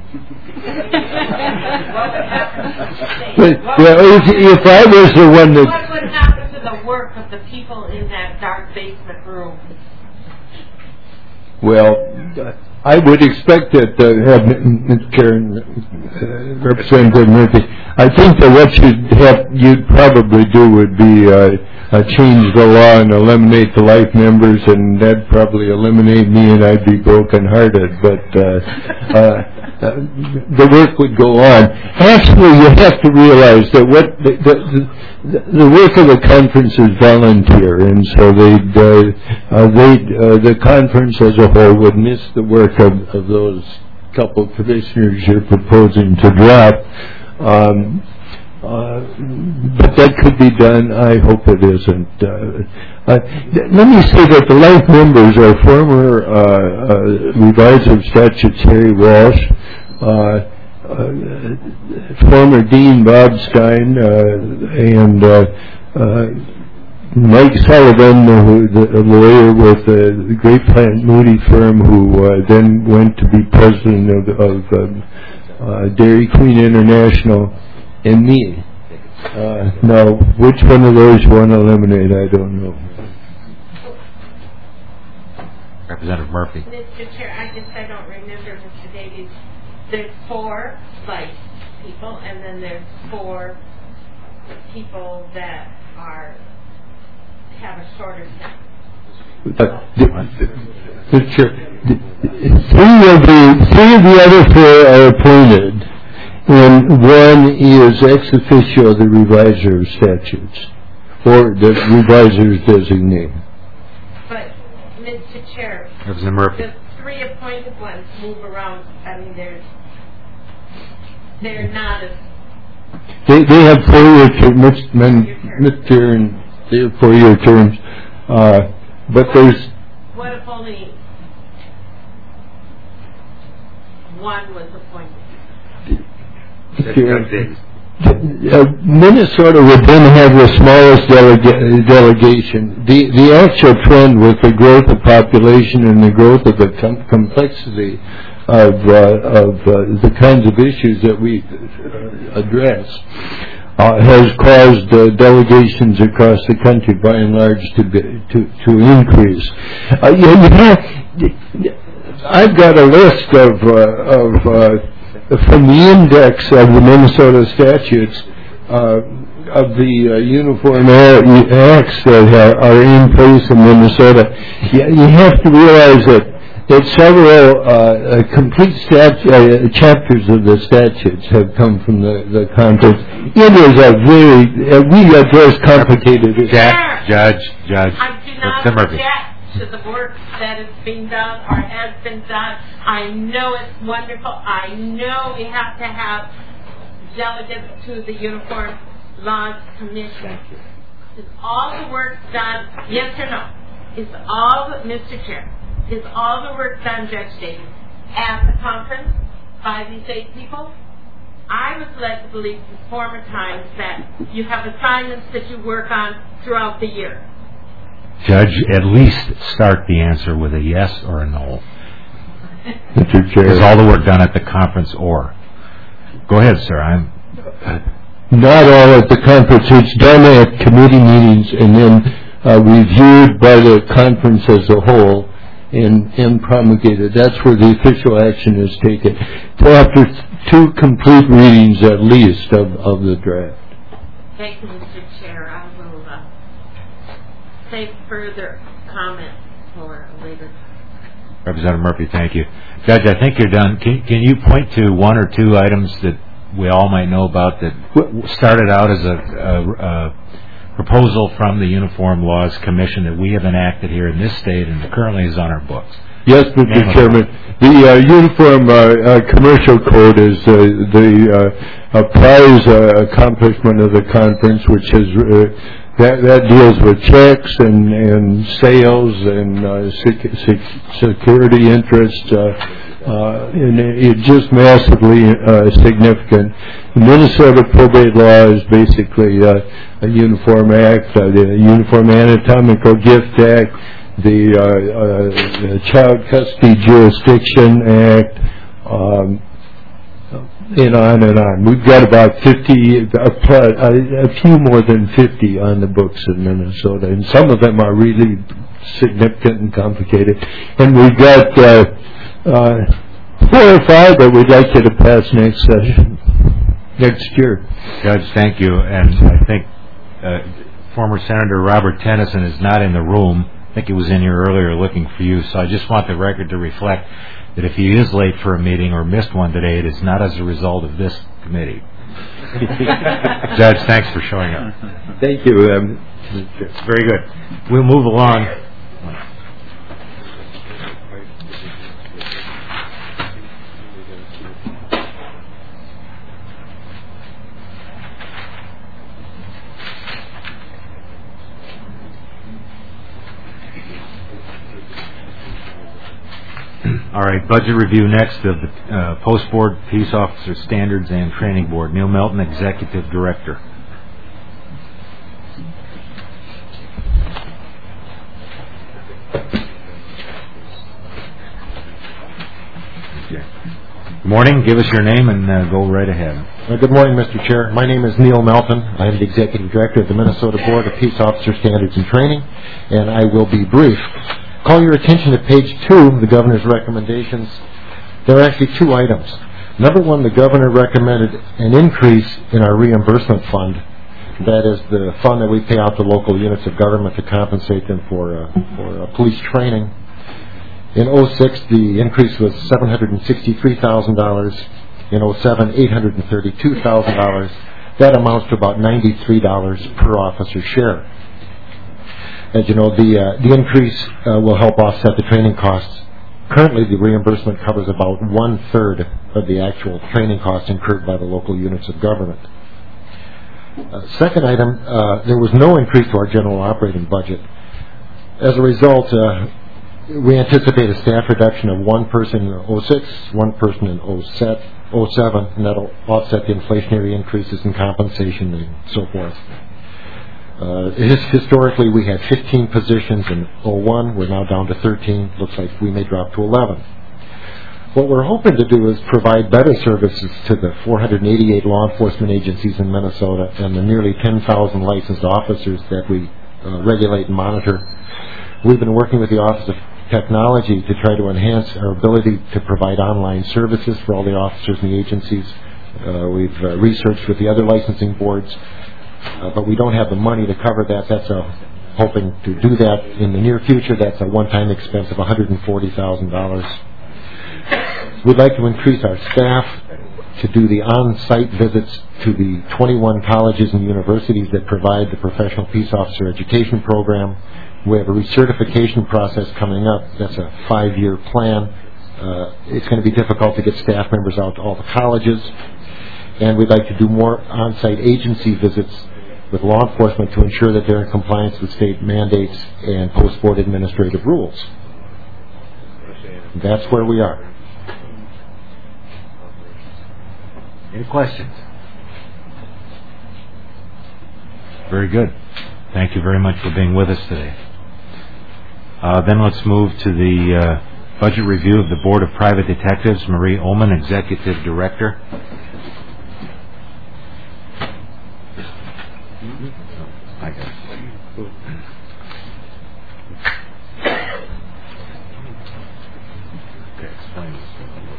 But, well, if, if I was the one that...
What would happen to the work of the people in that dark basement room?
Well, I would expect that uh, have Miz Karen, uh, Representative Murphy. I think that what you'd have, you'd probably do would be uh, uh, change the law and eliminate the life members, and that'd probably eliminate me, and I'd be broken-hearted. But uh, uh, uh, the work would go on. Actually, you have to realize that what the, the, the work of the conference is volunteer, and so they'd, uh, uh, they'd, uh, the conference as a whole would miss the work of, of those couple of commissioners you're proposing to drop. Um, uh, but that could be done. I hope it isn't. Uh, uh, let me say that the life members are former uh, uh, revisor of statutes Harry Walsh, uh, uh, former Dean Bob Stein, uh, and uh, uh, Mike Sullivan, who, the, a lawyer with uh, the Great Plant Moody firm, who uh, then went to be president of, of um, uh, Dairy Queen International, and me. Uh, now, which one of those you want to eliminate, I don't know.
Representative Murphy.
Mister Chair, I just I don't remember, Mister Davies. There's four life people, and then there's four people that are have a shorter term.
Uh, Mister Chair, three of the three of the other four are appointed, and one is ex officio the reviser of statutes, or the reviser's designee.
But, Mister Chair,
Representative Murphy.
the three appointed ones move around. I mean, they're they're not as
They they have four-year terms, Mister and they have four-year terms, uh, but there's.
What if only one was appointed?
Uh, Minnesota would then have the smallest delega- delegation. The the actual trend with the growth of population and the growth of the com- complexity of uh, of uh, the kinds of issues that we uh, address, uh, has caused uh, delegations across the country, by and large, to be, to to increase. Uh, you, you know, I've got a list of uh, of uh, from the index of the Minnesota statutes uh, of the uh, uniform acts that are, are in place in Minnesota. You, you have to realize that that several uh, uh, complete stat- uh, chapters of the statutes have come from the, the conference. It is a very, uh, we address complicated issues.
Judge, Judge, Judge.
I do not object to the work that is being done or has been done. I know it's wonderful. I know we have to have delegates to the Uniform Laws Commission. Is all the work done, yes or no? Is all, the, Mister Chair, is all the work done, Judge Davis, at the conference by these eight people? I was led to believe in former times that you have assignments that you work on throughout the year.
Judge, at least start the answer with a yes or a no.
Mister Chair.
Is all the work done at the conference or? Go ahead, sir. I'm...
Not all at the conference. It's done at committee meetings and then uh, reviewed by the conference as a whole and, and promulgated. That's where the official action is taken. So after two complete readings at least of, of the draft.
Thank you, Mister Chair. I will uh, save further comment for later.
Representative Murphy, thank you. Judge, I think you're done. Can, can you point to one or two items that we all might know about that started out as a, a, a proposal from the Uniform Laws Commission that we have enacted here in this state and currently is on our books?
Yes, Mister Chairman. The uh, Uniform uh, uh, Commercial Code is uh, the uh, prize uh, accomplishment of the conference, which is uh, that that deals with checks and, and sales and uh, sec- sec- security interests. Uh, Uh, and it's just massively uh, significant. The Minnesota probate law is basically uh, a uniform act, uh, the Uniform Anatomical Gift Act, the, uh, uh, the Child Custody Jurisdiction Act, um, and on and on. We've got about fifty, a, a few more than fifty on the books in Minnesota, and some of them are really significant and complicated. And we've got uh, Uh, four or five that we'd like you to pass next session, next year.
Judge, thank you. And I think uh, former Senator Robert Tennyson is not in the room. I think he was in here earlier looking for you. So I just want the record to reflect that if he is late for a meeting or missed one today, it is not as a result of this committee. Judge, thanks for showing up.
Thank you. Um,
Very good. We'll move along. All right, budget review next of the uh, Post Board, Peace Officer Standards and Training Board. Neil Melton, Executive Director. Good morning. Give us your name and uh, go right ahead.
Uh, good morning, Mister Chair. My name is Neil Melton. I am the Executive Director of the Minnesota Board of Peace Officer Standards and Training, and I will be brief. Call your attention to page two of the Governor's recommendations. There are actually two items. Number one, the Governor recommended an increase in our reimbursement fund. That is the fund that we pay out to local units of government to compensate them for, uh, for uh, police training. In oh six, the increase was seven hundred sixty-three thousand dollars. In oh seven, eight hundred thirty-two thousand dollars. That amounts to about ninety-three dollars per officer share. As you know, the uh, the increase uh, will help offset the training costs. Currently, the reimbursement covers about one-third of the actual training costs incurred by the local units of government. Uh, second item, uh, there was no increase to our general operating budget. As a result, uh, we anticipate a staff reduction of one person in oh six, one person in oh seven, and that will offset the inflationary increases in compensation and so forth. Uh, his, historically, we had fifteen positions in oh one. We're now down to thirteen. Looks like we may drop to eleven. What we're hoping to do is provide better services to the four hundred eighty-eight law enforcement agencies in Minnesota and the nearly ten thousand licensed officers that we uh, regulate and monitor. We've been working with the Office of Technology to try to enhance our ability to provide online services for all the officers in the agencies. Uh, we've uh, researched with the other licensing boards, uh, but we don't have the money to cover that. That's a, hoping to do that in the near future. That's a one-time expense of one hundred forty thousand dollars. We'd like to increase our staff to do the on-site visits to the twenty-one colleges and universities that provide the Professional Peace Officer Education Program. We have a recertification process coming up. That's a five-year plan. Uh, it's going to be difficult to get staff members out to all the colleges. And we'd like to do more on-site agency visits with law enforcement to ensure that they're in compliance with state mandates and post-board administrative rules. That's where we are.
Any questions? Very good. Thank you very much for being with us today. Uh, then let's move to the uh, budget review of the Board of Private Detectives. Marie Ullman, Executive Director. I got it. Okay, explain this.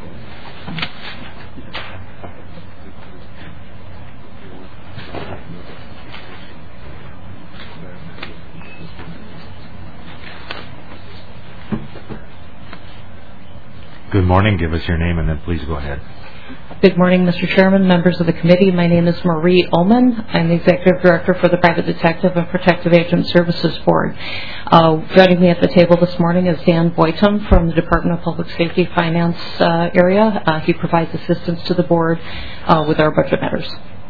Good morning. Give us your name and then please go ahead.
Good morning, Mister Chairman, members of the committee. My name is Marie Ullman. I'm the Executive Director for the Private Detective and Protective Agent Services Board. Uh, joining me at the table this morning is Dan Boyton from the Department of Public Safety Finance uh, area. Uh, he provides assistance to the board uh, with our budget matters.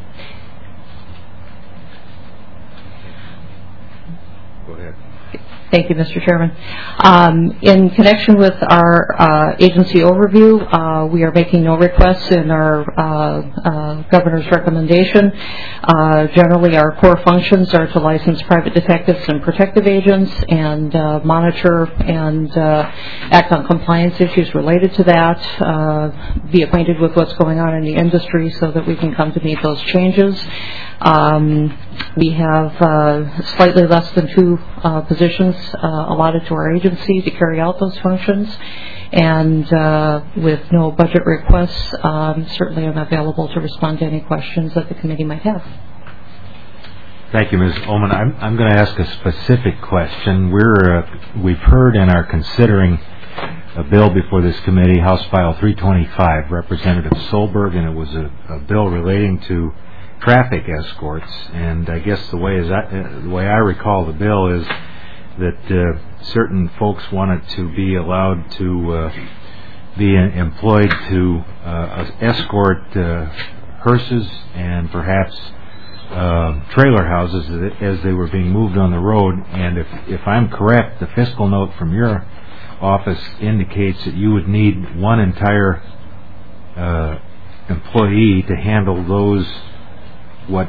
Go ahead.
Thank you, Mister Chairman. Um, in connection with our uh, agency overview, uh, we are making no requests in our uh, uh, governor's recommendation. Uh, generally, our core functions are to license private detectives and protective agents and uh, monitor and uh, act on compliance issues related to that, uh, be acquainted with what's going on in the industry so that we can come to meet those changes. Um, we have uh, slightly less than two uh, positions uh, allotted to our agency to carry out those functions, and uh, with no budget requests, um, certainly I'm available to respond to any questions that the committee might have.
Thank you, Miz Ullman. I'm, I'm going to ask a specific question. We're uh, we've heard and are considering a bill before this committee, House File three twenty-five, Representative Solberg, and it was a, a bill relating to traffic escorts. And I guess the way is I, uh, the way I recall the bill is that uh, certain folks wanted to be allowed to uh, be employed to uh, escort uh, hearses and perhaps uh, trailer houses as they were being moved on the road. And if if I'm correct, the fiscal note from your office indicates that you would need one entire uh, employee to handle those. What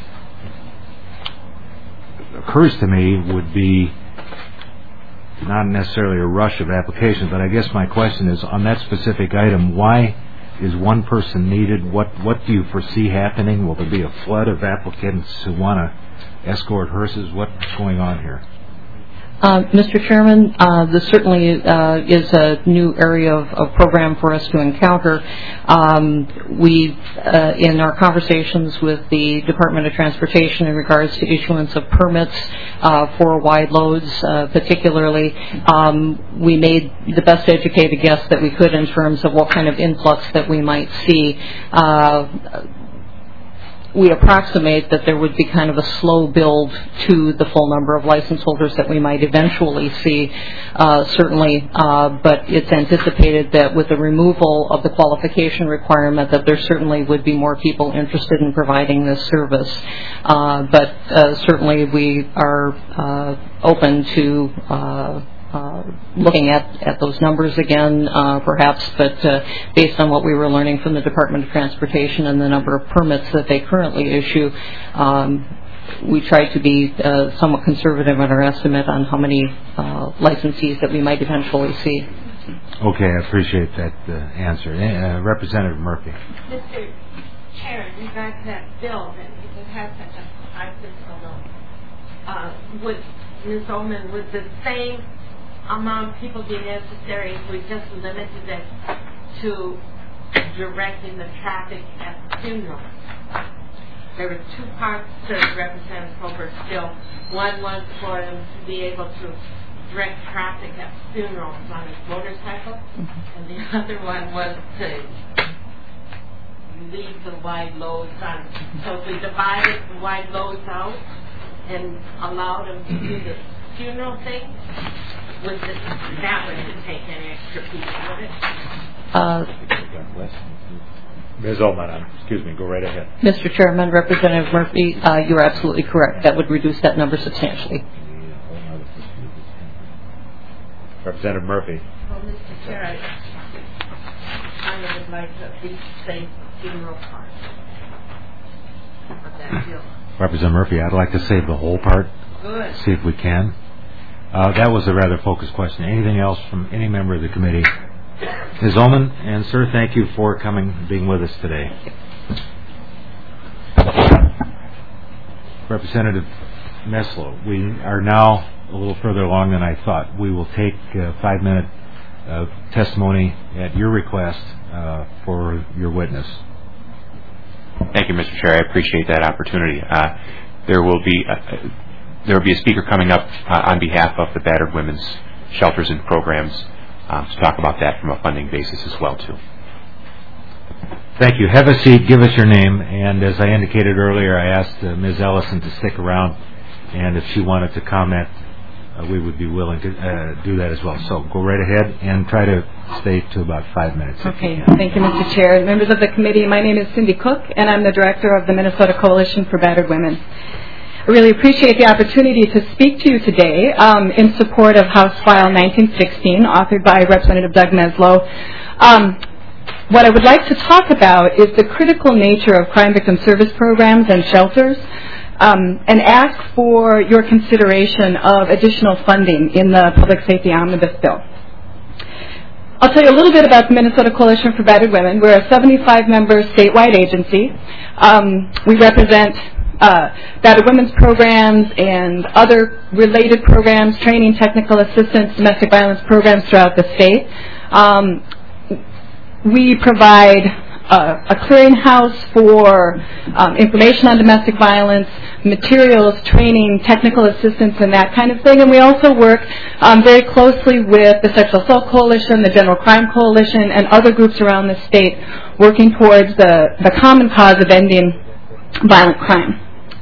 occurs to me would be not necessarily a rush of applications, but I guess my question is on that specific item, why is one person needed? What what do you foresee happening? Will there be a flood of applicants who want to escort hearses? What's going on here?
Uh, Mister Chairman, uh, this certainly uh, is a new area of, of program for us to encounter. Um, we, uh, in our conversations with the Department of Transportation in regards to issuance of permits uh, for wide loads, uh, particularly, um, we made the best educated guess that we could in terms of what kind of influx that we might see. Uh, We approximate that there would be kind of a slow build to the full number of license holders that we might eventually see, uh, certainly, uh, but it's anticipated that with the removal of the qualification requirement that there certainly would be more people interested in providing this service. Uh, but uh, certainly we are uh, open to uh, Uh, looking at, at those numbers again, uh, perhaps, but uh, based on what we were learning from the Department of Transportation and the number of permits that they currently issue, um, we tried to be uh, somewhat conservative in our estimate on how many uh, licensees that we might eventually see.
Okay, I appreciate that uh, answer. Uh, Representative Murphy.
Mister Chair, in regards to that bill, that it has such a high fiscal load, uh, would Miz Ullman, would the same amount of people be necessary if we just limited it to directing the traffic at funerals? There were two parts to Representative Colbert's bill. One was for him to be able to direct traffic at funerals on his motorcycle, mm-hmm. and the other one was to leave the wide loads on. So if we divided the wide loads out and allowed him to do the funeral thing, would this, that wouldn't take any extra people, would it?
Uh,
Miz Ullman, excuse me, go right ahead.
Mister Chairman, Representative Murphy, uh, you're absolutely correct. That would reduce that number substantially.
Representative Murphy.
Well, Mister Chair, I, I would like to at least say funeral part of that bill.
Representative Murphy, I'd like to save the whole part.
Good.
See if we can. Uh, that was a rather focused question. Anything else from any member of the committee? Miz Ullman, and sir, thank you for coming and being with us today. Representative Meslow, we are now a little further along than I thought. We will take uh, five-minute uh, testimony at your request uh, for your witness.
Thank you, Mister Chair. I appreciate that opportunity. Uh, there will be uh, there will be a speaker coming up uh, on behalf of the battered women's shelters and programs uh, to talk about that from a funding basis as well, too.
Thank you. Have a seat. Give us your name. And as I indicated earlier, I asked uh, Miz Ellison to stick around, and if she wanted to comment, uh, we would be willing to uh, do that as well. So go right ahead and try to stay to about five minutes.
Okay. Thank you, Mister Chair. Members of the committee, my name is Cindy Cook, and I'm the director of the Minnesota Coalition for Battered Women. I really appreciate the opportunity to speak to you today um, in support of House File nineteen sixteen, authored by Representative Doug Meslow. Um, what I would like to talk about is the critical nature of crime victim service programs and shelters, um, and ask for your consideration of additional funding in the Public Safety Omnibus Bill. I'll tell you a little bit about the Minnesota Coalition for Battered Women. We're a seventy-five member statewide agency. Um, we represent Uh, battered women's programs and other related programs, training, technical assistance, domestic violence programs throughout the state. Um, we provide uh, a clearinghouse for um, information on domestic violence, materials, training, technical assistance, and that kind of thing. And we also work um, very closely with the Sexual Assault Coalition, the General Crime Coalition, and other groups around the state working towards the, the common cause of ending violent crime.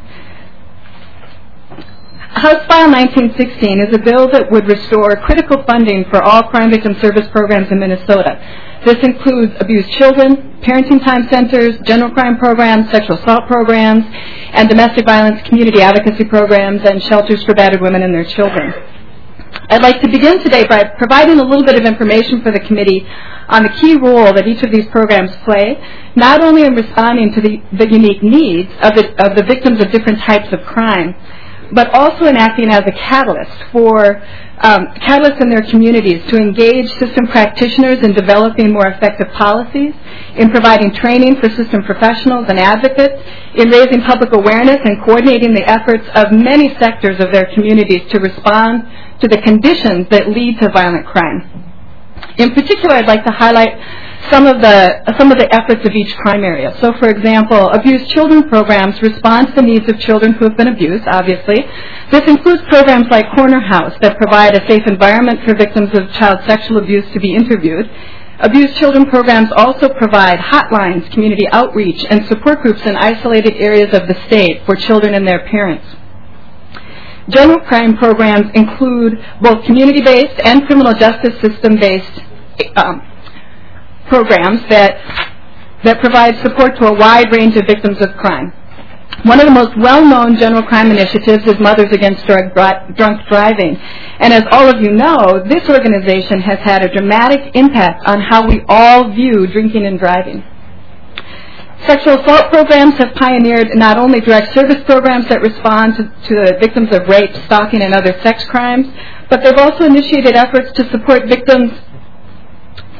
House File nineteen sixteen is a bill that would restore critical funding for all crime victim service programs in Minnesota. This includes abused children, parenting time centers, general crime programs, sexual assault programs, and domestic violence community advocacy programs and shelters for battered women and their children. I'd like to begin today by providing a little bit of information for the committee on the key role that each of these programs play, not only in responding to the, the unique needs of the, of the victims of different types of crime, but also in acting as a catalyst for um, catalysts in their communities to engage system practitioners in developing more effective policies, in providing training for system professionals and advocates, in raising public awareness and coordinating the efforts of many sectors of their communities to respond to the conditions that lead to violent crime. In particular, I'd like to highlight some of the some of the efforts of each crime area. So, for example, abused children programs respond to the needs of children who have been abused, obviously. This includes programs like Corner House that provide a safe environment for victims of child sexual abuse to be interviewed. Abused children programs also provide hotlines, community outreach, and support groups in isolated areas of the state for children and their parents. General crime programs include both community-based and criminal justice system-based um, programs that that provide support to a wide range of victims of crime. One of the most well-known general crime initiatives is Mothers Against Drug, Drunk Driving. And as all of you know, this organization has had a dramatic impact on how we all view drinking and driving. Sexual assault programs have pioneered not only direct service programs that respond to, to the victims of rape, stalking, and other sex crimes, but they've also initiated efforts to support victims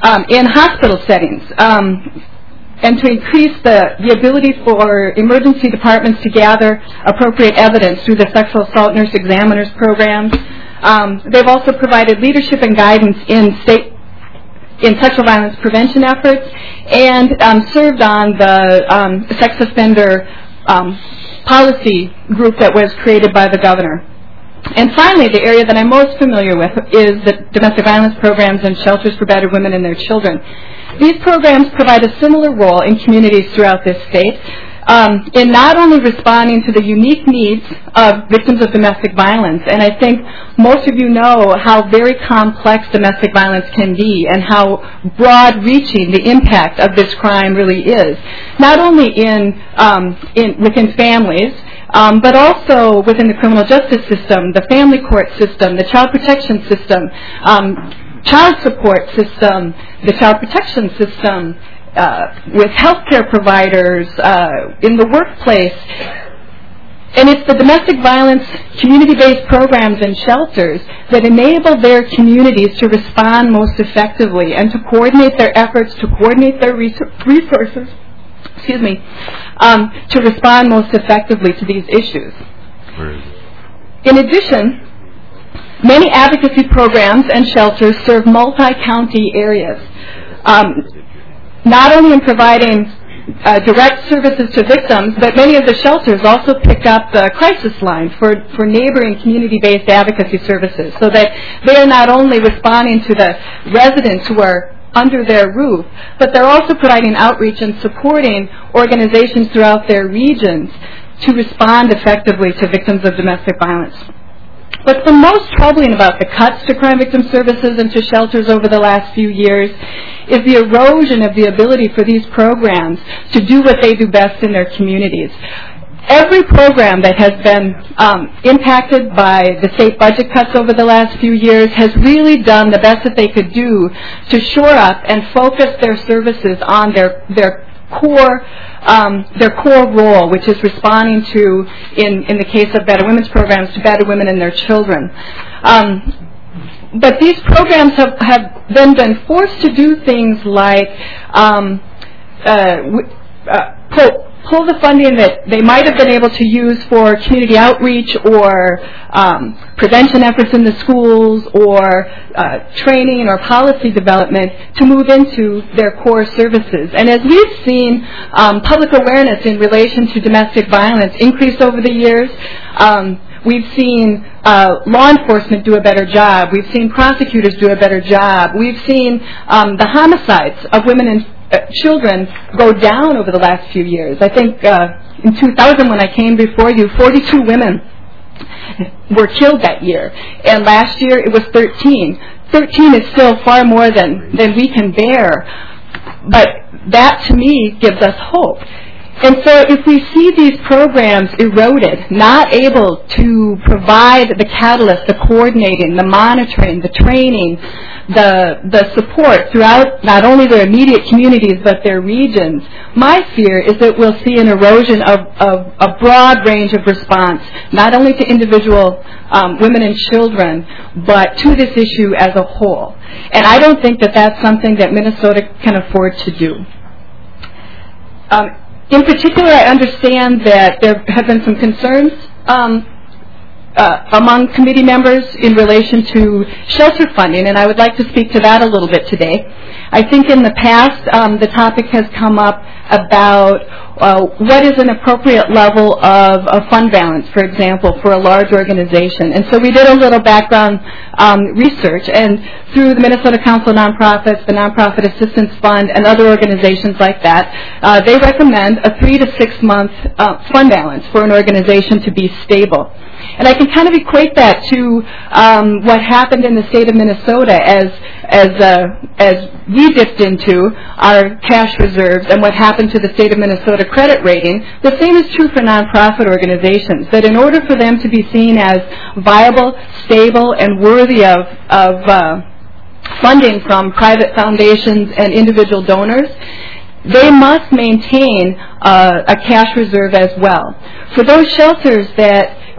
um, in hospital settings. Um, and to increase the, the ability for emergency departments to gather appropriate evidence through the sexual assault nurse examiners programs. Um, they've also provided leadership and guidance in state in sexual violence prevention efforts, and um, served on the um, sex offender um, policy group that was created by the governor. And finally, the area that I'm most familiar with is the domestic violence programs and shelters for battered women and their children. These programs provide a similar role in communities throughout this state um, in not only responding to the unique needs of victims of domestic violence, and I think most of you know how very complex domestic violence can be and how broad-reaching the impact of this crime really is, not only in, um, in within families, Um, but also within the criminal justice system, the family court system, the child protection system, um, child support system, the child protection system, uh, with healthcare providers, uh, in the workplace. And it's the domestic violence community-based programs and shelters that enable their communities to respond most effectively and to coordinate their efforts, to coordinate their resources, excuse me, um, to respond most effectively to these issues. In addition, many advocacy programs and shelters serve multi-county areas, um, not only in providing uh, direct services to victims, but many of the shelters also pick up the crisis line for, for neighboring community-based advocacy services, so that they are not only responding to the residents who are under their roof, but they're also providing outreach and supporting organizations throughout their regions to respond effectively to victims of domestic violence. What's been most troubling about the cuts to crime victim services and to shelters over the last few years is the erosion of the ability for these programs to do what they do best in their communities. Every program that has been um, impacted by the state budget cuts over the last few years has really done the best that they could do to shore up and focus their services on their their core um, their core role, which is responding to, in, in the case of Battered Women's programs, to battered women and their children. Um, but these programs have, have then been forced to do things like um, uh, uh, pull, pull the funding that they might have been able to use for community outreach or um, prevention efforts in the schools or uh, training or policy development to move into their core services. And as we've seen um, public awareness in relation to domestic violence increase over the years, um, we've seen uh, law enforcement do a better job. We've seen prosecutors do a better job. We've seen um, the homicides of women and Uh, children go down over the last few years. I think uh, in two thousand, when I came before you, forty-two women were killed that year, and last year it was thirteen. thirteen is still far more than, than we can bear, but that to me gives us hope. And so if we see these programs eroded, not able to provide the catalyst, the coordinating, the monitoring, the training, the the support throughout not only their immediate communities but their regions, my fear is that we'll see an erosion of, of a broad range of response, not only to individual um, women and children, but to this issue as a whole. And I don't think that that's something that Minnesota can afford to do. Um, In particular, I understand that there have been some concerns um, uh, among committee members in relation to shelter funding, and I would like to speak to that a little bit today. I think in the past, um, the topic has come up about uh, what is an appropriate level of, of fund balance, for example, for a large organization. And so we did a little background um, research, and through the Minnesota Council of Nonprofits, the Nonprofit Assistance Fund, and other organizations like that, uh, they recommend a three to six month uh, fund balance for an organization to be stable. And I can kind of equate that to um, what happened in the state of Minnesota as as uh, as we dipped into our cash reserves and what happened to the state of Minnesota credit rating. The same is true for nonprofit organizations, that in order for them to be seen as viable, stable, and worthy of, of uh, funding from private foundations and individual donors, they must maintain uh, a cash reserve as well. For those shelters that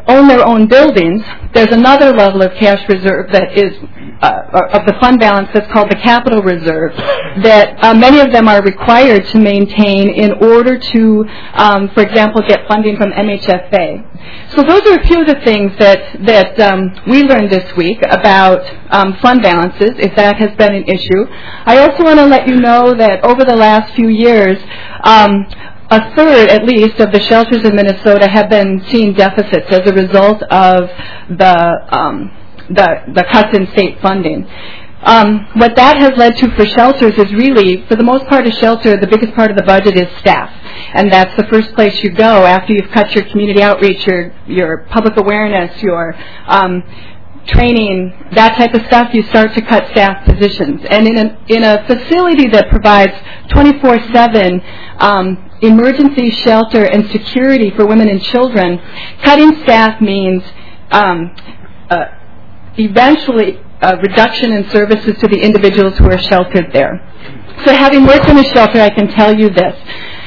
own their own buildings, there's another level of cash reserve that is uh, of the fund balance that's called the capital reserve that uh, many of them are required to maintain in order to, um, for example, get funding from M H F A. So those are a few of the things that, that um, we learned this week about um, fund balances, if that has been an issue. I also want to let you know that over the last few years, um, a third, at least, of the shelters in Minnesota have been seeing deficits as a result of the um, the, the cuts in state funding. Um, what that has led to for shelters is really, for the most part, a shelter, the biggest part of the budget is staff. And that's the first place you go after you've cut your community outreach, your, your public awareness, your um, training, that type of stuff. You start to cut staff positions. And in a, in a facility that provides twenty-four seven um, emergency shelter and security for women and children, cutting staff means um, uh, eventually a reduction in services to the individuals who are sheltered there. So having worked in a shelter, I can tell you this.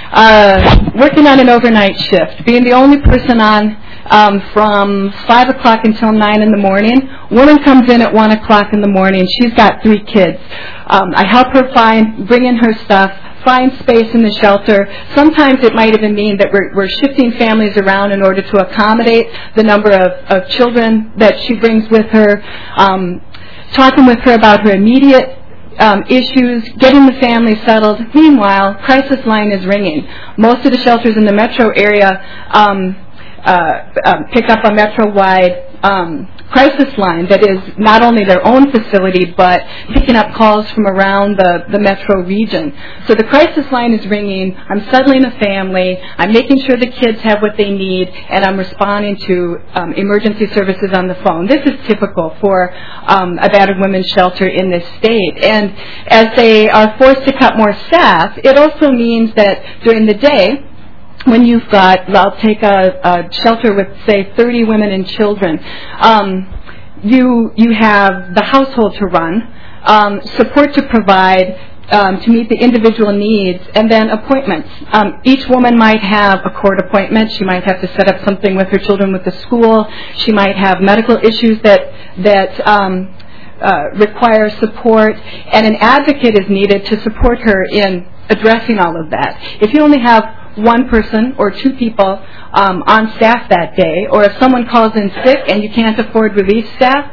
Uh, working on an overnight shift, being the only person on um, from five o'clock until nine in the morning, woman comes in at one o'clock in the morning. She's got three kids. Um, I help her find, bring in her stuff, find space in the shelter. Sometimes it might even mean that we're, we're shifting families around in order to accommodate the number of, of children that she brings with her, um, talking with her about her immediate um, issues, getting the family settled. Meanwhile, crisis line is ringing. Most of the shelters in the metro area um, uh, um, pick up a metro-wide um, crisis line that is not only their own facility, but picking up calls from around the, the metro region. So the crisis line is ringing. I'm settling a family. I'm making sure the kids have what they need, and I'm responding to um, emergency services on the phone. This is typical for um, a battered women's shelter in this state. And as they are forced to cut more staff, it also means that during the day, when you've got, I'll take a, a shelter with, say, thirty women and children, um, you you have the household to run, um, support to provide um, to meet the individual needs, and then appointments. Um, each woman might have a court appointment. She might have to set up something with her children with the school. She might have medical issues that that um, uh, require support, and an advocate is needed to support her in addressing all of that. If you only have one person or two people um, on staff that day, or if someone calls in sick and you can't afford relief staff,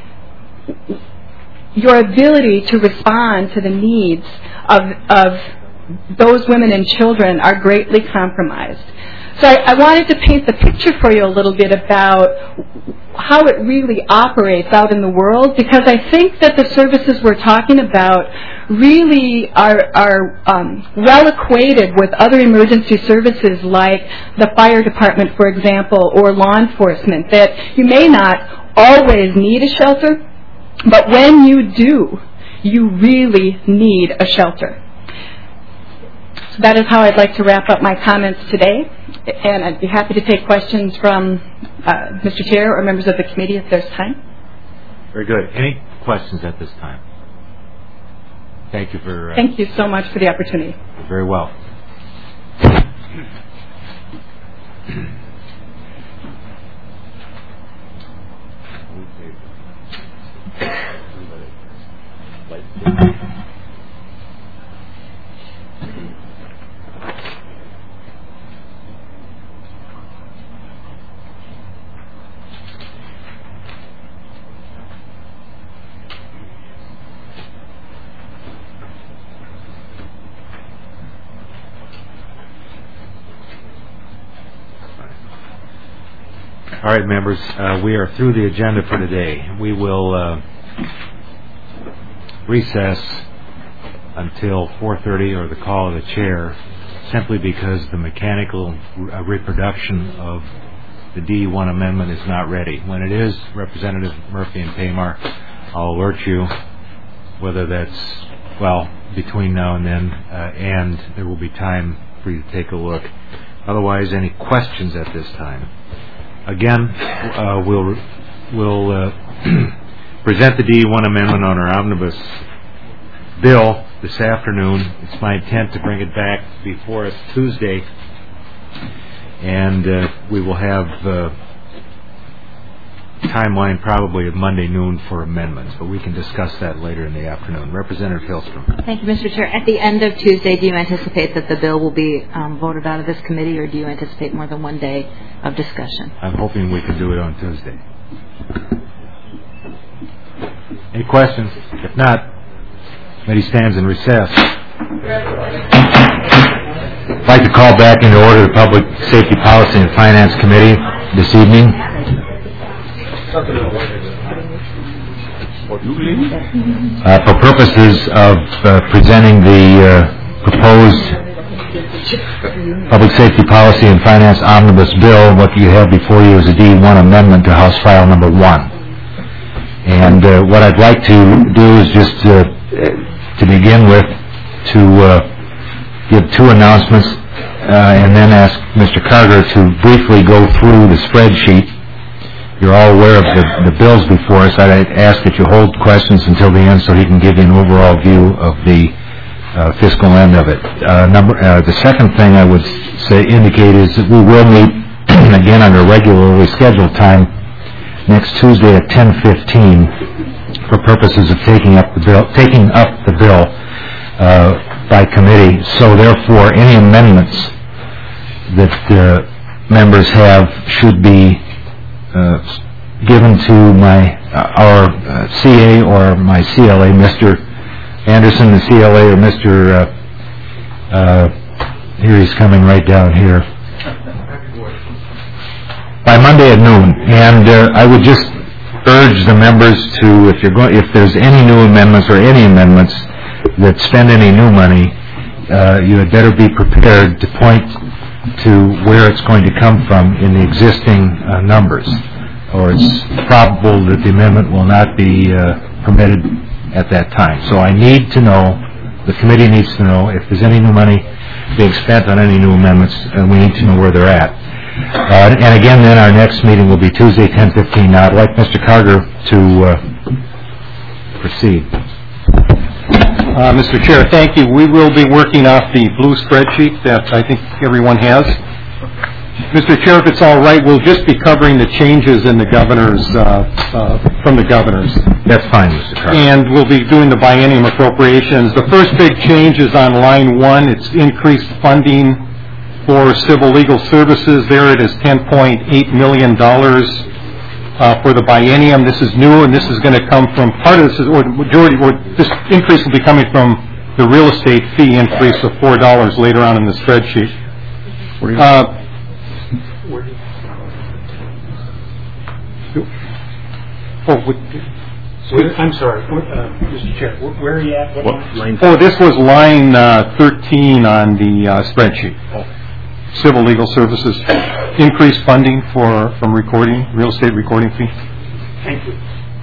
your ability to respond to the needs of, of those women and children are greatly compromised. So I, I wanted to paint the picture for you a little bit about how it really operates out in the world, because I think that the services we're talking about really are, are um, well equated with other emergency services like the fire department, for example, or law enforcement, that you may not always need a shelter, but when you do, you really need a shelter. So that is how I'd like to wrap up my comments today, and I'd be happy to take questions from uh, Mister Chair or members of the committee if there's time.
Very good. Any questions at this time? Thank you for... Uh,
Thank you so much for the opportunity.
Very well. All right, members, uh, we are through the agenda for today. We will uh, recess until four thirty, or the call of the chair, simply because the mechanical uh, reproduction of the D one amendment is not ready. When it is, Representative Murphy and Paymar, I'll alert you, whether that's, well, between now and then, uh, and there will be time for you to take a look. Otherwise, any questions at this time? Again, uh, we'll we'll uh, present the D one amendment on our omnibus bill this afternoon. It's my intent to bring it back before us Tuesday, and uh, we will have uh, timeline probably of Monday noon for amendments, but we can discuss that later in the afternoon. Representative Hillstrom.
Thank you, Mister Chair. At the end of Tuesday, do you anticipate that the bill will be um, voted out of this committee, or do you anticipate more than one day of discussion?
I'm hoping we can do it on Tuesday. Any questions? If not, committee stands in recess. I'd like to call back into order the Public Safety Policy and Finance Committee this evening. Uh, for purposes of uh, presenting the uh, proposed Public Safety Policy and Finance Omnibus Bill, what you have before you is a D one amendment to House File Number one. And uh, what I'd like to do is just uh, to begin with to uh, give two announcements uh, and then ask Mister Carter to briefly go through the spreadsheet. You're all aware of the, the bills before us. I'd ask that you hold questions until the end so he can give you an overall view of the uh, fiscal end of it. Uh, number, uh, the second thing I would say indicate is that we will meet again on a regularly scheduled time next Tuesday at ten fifteen for purposes of taking up the bill, taking up the bill uh, by committee. So therefore, any amendments that uh, members have should be uh, given to my uh, our uh, C A or my C L A, Mister Anderson, the C L A, or Mister Uh, uh, here he's coming right down here. By Monday at noon, and uh, I would just urge the members to, if you're going, if there's any new amendments or any amendments that spend any new money, uh, you had better be prepared to point to where it's going to come from in the existing uh, numbers, or it's probable that the amendment will not be uh, permitted at that time. So I need to know, the committee needs to know, if there's any new money being spent on any new amendments, and we need to know where they're at. Uh, and again, then our next meeting will be Tuesday, ten fifteen. Now, I'd like Mister Carter to uh, proceed.
Uh, Mister Chair, thank you. We will be working off the blue spreadsheet that I think everyone has. Mister Chair, if it's all right, we'll just be covering the changes in the governor's, uh, uh, from the governors.
That's fine, Mister Carter.
And we'll be doing the biennium appropriations. The first big change is on line one. It's increased funding for civil legal services. There it is ten point eight million dollars uh, for the biennium. This is new, and this is going to come from part of this, is, or the majority, or this increase will be coming from the real estate fee increase of four dollars later on in the spreadsheet. Uh, oh, what,
I'm sorry, uh, Mister Chair, where are you at? What
what,
line?
oh, this was line uh, thirteen on the uh, spreadsheet. Oh. Civil legal services, increased funding for from recording, real estate recording fee.
Thank you.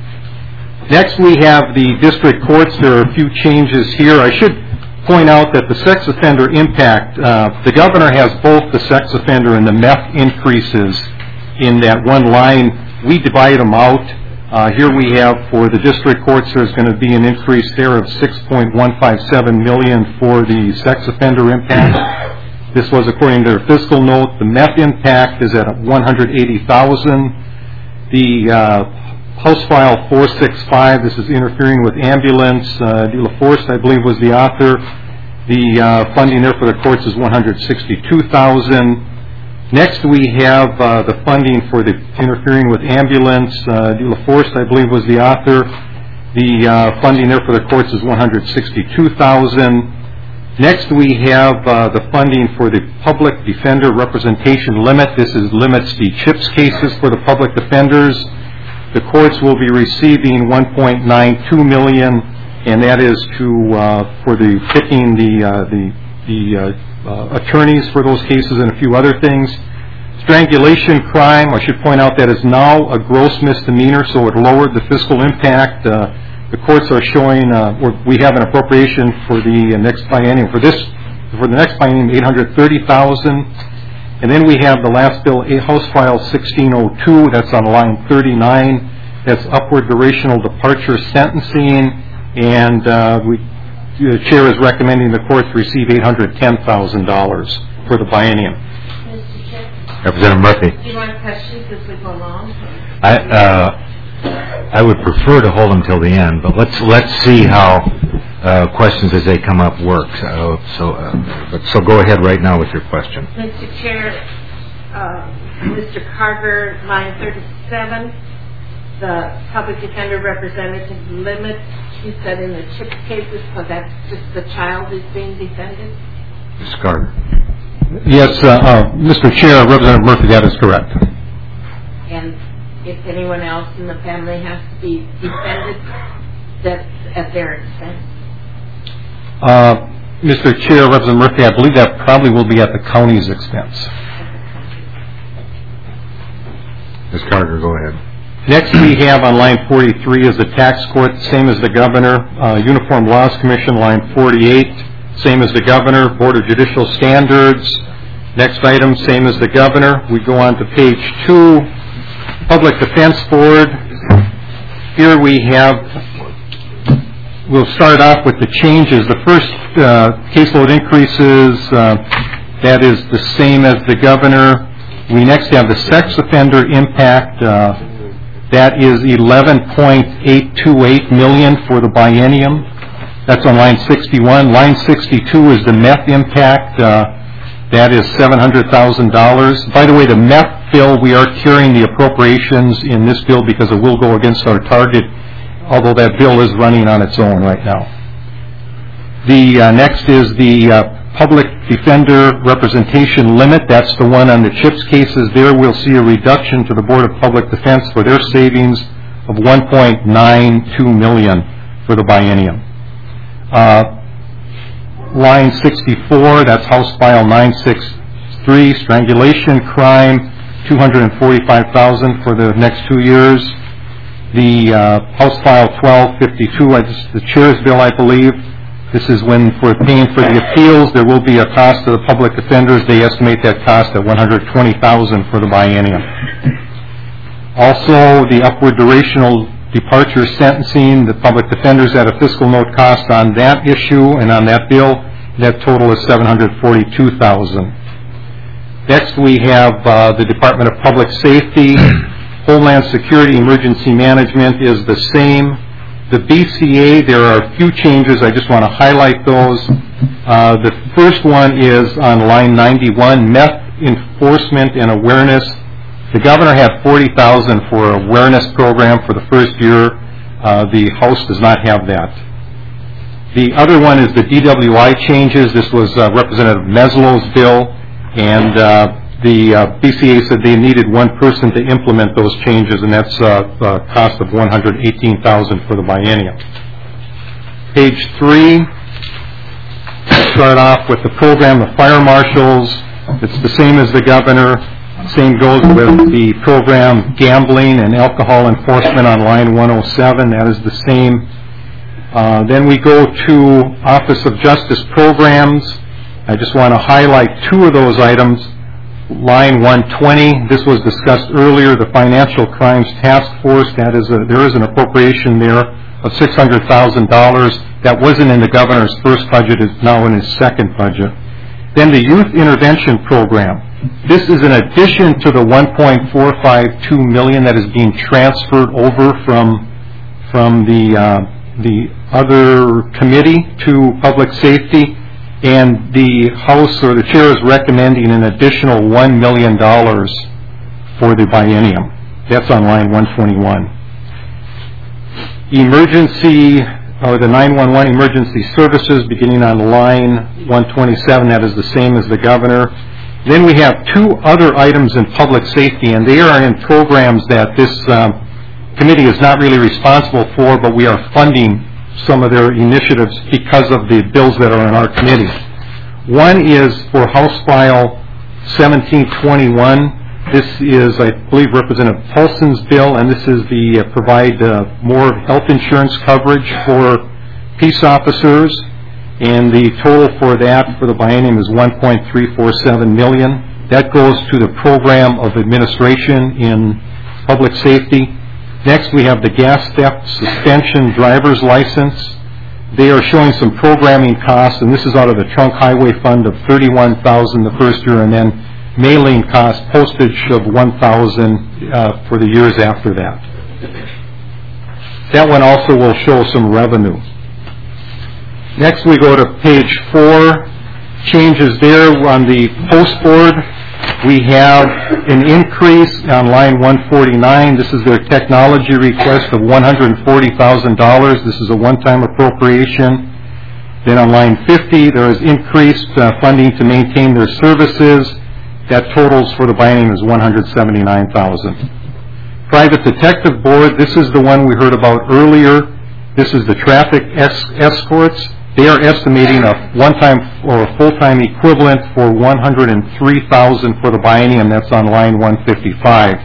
Next, we have the district courts. There are a few changes here. I should point out that the sex offender impact, uh, the governor has both the sex offender and the meth increases in that one line. We divide them out. Uh, here we have for the district courts, there's going to be an increase there of six point one five seven million dollars for the sex offender impact. This was according to their fiscal note. The meth impact is at one hundred eighty thousand dollars. The uh, House File four sixty-five, this is interfering with ambulance. Uh, De La Force, I believe, was the author. The uh, funding there for the courts is one hundred sixty-two thousand dollars. Next, we have uh, the funding for the interfering with ambulance. Uh, De La Force, I believe, was the author. The uh, funding there for the courts is one hundred sixty-two thousand dollars. Next, we have uh, the funding for the public defender representation limit. This is limits the CHIPS cases for the public defenders. The courts will be receiving one point nine two million dollars, and that is to uh, for the picking the uh, the the uh, uh, attorneys for those cases and a few other things. Strangulation crime, I should point out that is now a gross misdemeanor, so it lowered the fiscal impact. Uh, The courts are showing, uh, or we have an appropriation for the next biennium, for this, for the next biennium, eight hundred thirty thousand dollars. And then we have the last bill, House File sixteen oh two, that's on line thirty-nine. That's upward durational departure sentencing, and uh, we, the chair is recommending the courts receive eight hundred ten thousand dollars for the biennium.
Representative Murphy.
Do you want questions as we go along?
I uh, I would prefer to hold them till the end, but let's let's see how uh, questions as they come up work. So so, uh, but, so go ahead right now with your question.
Mister Chair, uh, Mister Carter, line thirty-seven, the public defender representative limit, you said in the CHIPS cases, so that's just the child is being defended?
Mister Carter.
Yes, uh, uh, Mister Chair, Representative Murphy, that is correct.
And if anyone else in the family has to be defended, that's at their expense?
Uh, Mister Chair, Representative Murphy, I believe that probably will be at the county's expense.
Miz Carter, go ahead.
Next we have on line forty-three is the tax court, same as the governor. Uh, Uniform Laws Commission, line forty-eight, same as the governor. Board of Judicial Standards, next item, same as the governor. We go on to page two, Public Defense Board. Here we have, we'll start off with the changes. The first uh, caseload increases, uh, that is the same as the governor. We next have the sex offender impact. Uh, that is eleven point eight two eight million dollars for the biennium. That's on line sixty-one. Line sixty-two is the meth impact. Uh, that is seven hundred thousand dollars. By the way, the meth bill, we are carrying the appropriations in this bill because it will go against our target, although that bill is running on its own right now. The uh, next is the uh, public defender representation limit. That's the one on the CHIPS cases. There we'll see a reduction to the Board of Public Defense for their savings of one point nine two million dollars for the biennium. Uh, line sixty-four, that's House File nine sixty-three, strangulation crime, two hundred forty-five thousand dollars for the next two years. The uh, House File twelve fifty-two, the chair's bill, I believe. This is when, for paying for the appeals, there will be a cost to the public defenders. They estimate that cost at one hundred twenty thousand dollars for the biennium. Also, the upward durational departure sentencing, the public defenders at a fiscal note cost on that issue and on that bill, that total is seven hundred forty-two thousand dollars. Next, we have uh, the Department of Public Safety. Homeland Security Emergency Management is the same. The B C A, there are a few changes. I just want to highlight those. Uh, the first one is on line ninety-one, meth enforcement and awareness. The governor had forty thousand dollars for an awareness program for the first year. Uh, the House does not have that. The other one is the D W I changes. This was uh, Representative Meslow's bill, and uh, the uh, B C A said they needed one person to implement those changes, and that's uh, a cost of one hundred eighteen thousand dollars for the biennium. Page three, start off with the program of fire marshals. It's the same as the governor. Same goes with the program gambling and alcohol enforcement on line one oh seven. That is the same. Uh, then we go to Office of Justice Programs. I just want to highlight two of those items. Line one twenty, this was discussed earlier, the Financial Crimes Task Force. That is a, there is an appropriation there of six hundred thousand dollars. That wasn't in the governor's first budget, it's now in his second budget. Then the Youth Intervention Program. This is in addition to the one point four five two million dollars that is being transferred over from, from the, uh, the other committee to public safety. And the House or the Chair is recommending an additional one million dollars for the biennium. That's on line one twenty-one. Emergency, or the nine one one emergency services, beginning on line one twenty-seven, that is the same as the governor. Then we have two other items in public safety, and they are in programs that this um, committee is not really responsible for, but we are funding some of their initiatives because of the bills that are in our committee. One is for House File seventeen twenty-one. This is, I believe, Representative Paulson's bill, and this is the uh, provide uh, more health insurance coverage for peace officers. And the total for that for the biennium is one point three four seven million dollars. That goes to the program of administration in public safety. Next, we have the gas theft suspension driver's license. They are showing some programming costs, and this is out of the trunk highway fund of thirty-one thousand dollars the first year, and then mailing cost, postage of one thousand uh, for the years after that. That one also will show some revenue. Next we go to page four, changes there on the post board. We have an increase on line one forty-nine. This is their technology request of one hundred forty thousand dollars. This is a one-time appropriation. Then on line fifty, there is increased uh, funding to maintain their services. That totals for the biennium is one hundred seventy-nine thousand dollars. Private Detective Board, this is the one we heard about earlier. This is the traffic es- escorts. They are estimating a one-time or a full-time equivalent for one hundred three thousand dollars for the biennium. That's on line one fifty-five.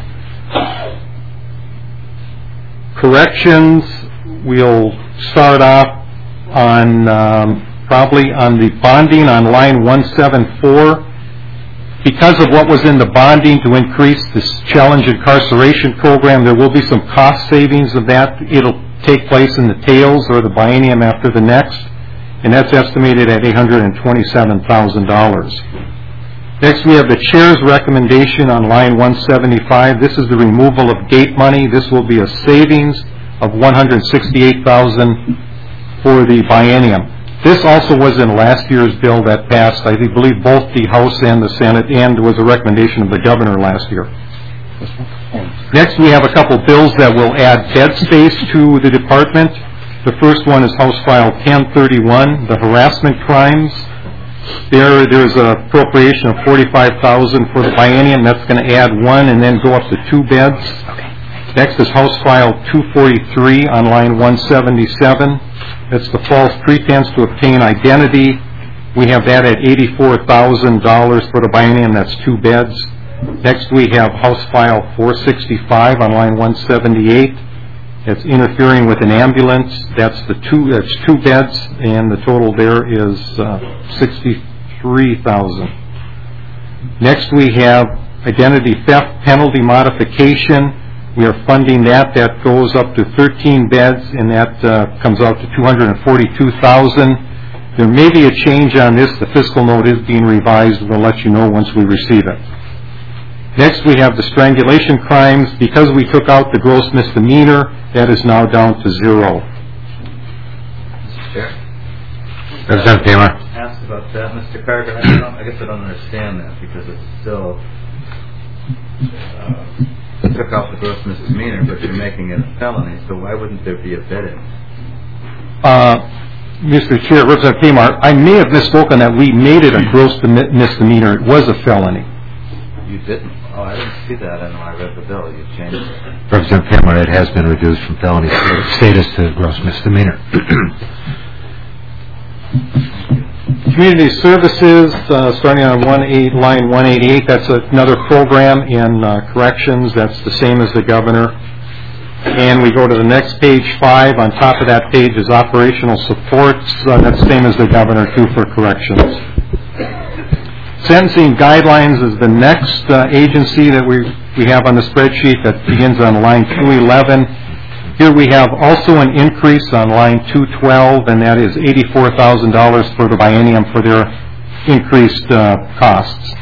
Corrections, we'll start off on um, probably on the bonding on line one seventy-four. Because of what was in the bonding to increase this challenge incarceration program, there will be some cost savings of that. It'll take place in the tails or the biennium after the next, and that's estimated at eight hundred twenty-seven thousand dollars. Next, we have the chair's recommendation on line one seventy-five. This is the removal of gate money. This will be a savings of one hundred sixty-eight thousand dollars for the biennium. This also was in last year's bill that passed. I believe both the House and the Senate, and was a recommendation of the governor last year. Next, we have a couple bills that will add bed space to the department. The first one is House File ten thirty-one, the harassment crimes. There, there's an appropriation of forty-five thousand dollars for the biennium. That's going to add one and then go up to two beds. Next is House File two forty-three on line one seventy-seven. That's the false pretense to obtain identity. We have that at eighty-four thousand dollars for the biennium. That's two beds. Next we have House File four sixty-five on line one seventy-eight. That's interfering with an ambulance. That's the two. That's two beds, and the total there is uh, sixty-three thousand dollars. Next we have identity theft penalty modification. We are funding that. That goes up to thirteen beds, and that uh, comes out to two hundred forty-two thousand dollars. There may be a change on this. The fiscal note is being revised. We'll let you know once we receive it. Next, we have the strangulation crimes. Because we took out the gross misdemeanor, that is now down to zero.
Mister Chair.
Representative Taylor.
Asked about that, Mister Carter. I, don't, I guess I don't understand that because it's still. Uh, took out the gross misdemeanor, but you're making it a felony, so why wouldn't there be a bidding?
Uh, Mister Chair, Representative Tamar, I may have misspoken that we made it a gross misdemeanor. It was a felony.
You didn't? Oh, I didn't see that in I read the bill. You changed it.
Representative Tamar, it has been reduced from felony status to gross misdemeanor.
Community Services, uh, starting on one eight, line one eighty-eight, that's another program in uh, corrections. That's the same as the governor. And we go to the next page, five. On top of that page is operational supports. Uh, that's the same as the governor, too, for corrections. Sentencing guidelines is the next uh, agency that we, we have on the spreadsheet that begins on line two eleven. Here we have also an increase on line two twelve, and that is eighty-four thousand dollars for the biennium for their increased uh, costs.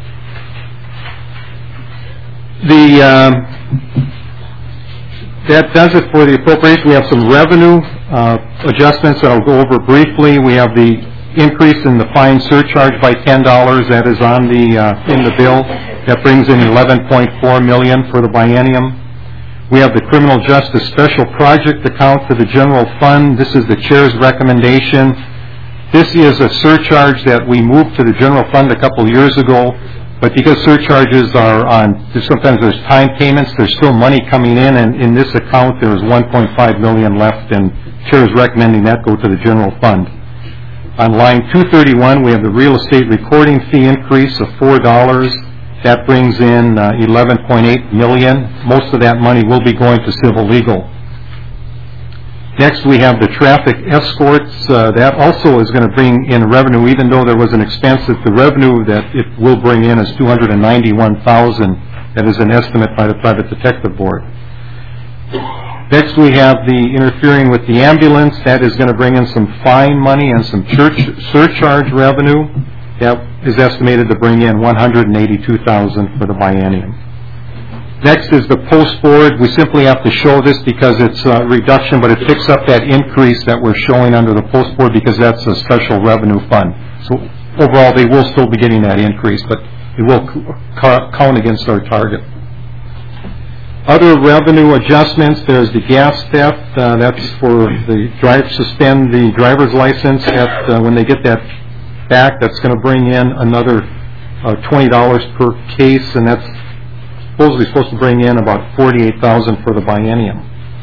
The um, that does it for the appropriation. We have some revenue uh, adjustments that I'll go over briefly. We have the increase in the fine surcharge by ten dollars. That is on the uh, in the bill. That brings in eleven point four million dollars for the biennium. We have the Criminal Justice Special Project account for the general fund. This is the chair's recommendation. This is a surcharge that we moved to the general fund a couple years ago, but because surcharges are on, sometimes there's time payments, there's still money coming in, and in this account there is one point five million dollars left, and the chair is recommending that go to the general fund. On line two thirty-one, we have the real estate recording fee increase of four dollars. That brings in uh, eleven point eight million dollars. Most of that money will be going to civil legal. Next, we have the traffic escorts. Uh, that also is going to bring in revenue, even though there was an expense. The revenue that it will bring in is two hundred ninety-one thousand dollars. That is an estimate by the Private Detective Board. Next, we have the interfering with the ambulance. That is going to bring in some fine money and some church surcharge revenue. That is estimated to bring in one hundred eighty-two thousand dollars for the biennium. Next is the post board. We simply have to show this because it's a reduction, but it picks up that increase that we're showing under the post board because that's a special revenue fund. So overall, they will still be getting that increase, but it will count against our target. Other revenue adjustments, there's the gas theft. Uh, that's for the drive, suspend the driver's license at, uh, when they get that back. That's going to bring in another uh, twenty dollars per case, and that's supposedly supposed to bring in about forty-eight thousand dollars for the biennium.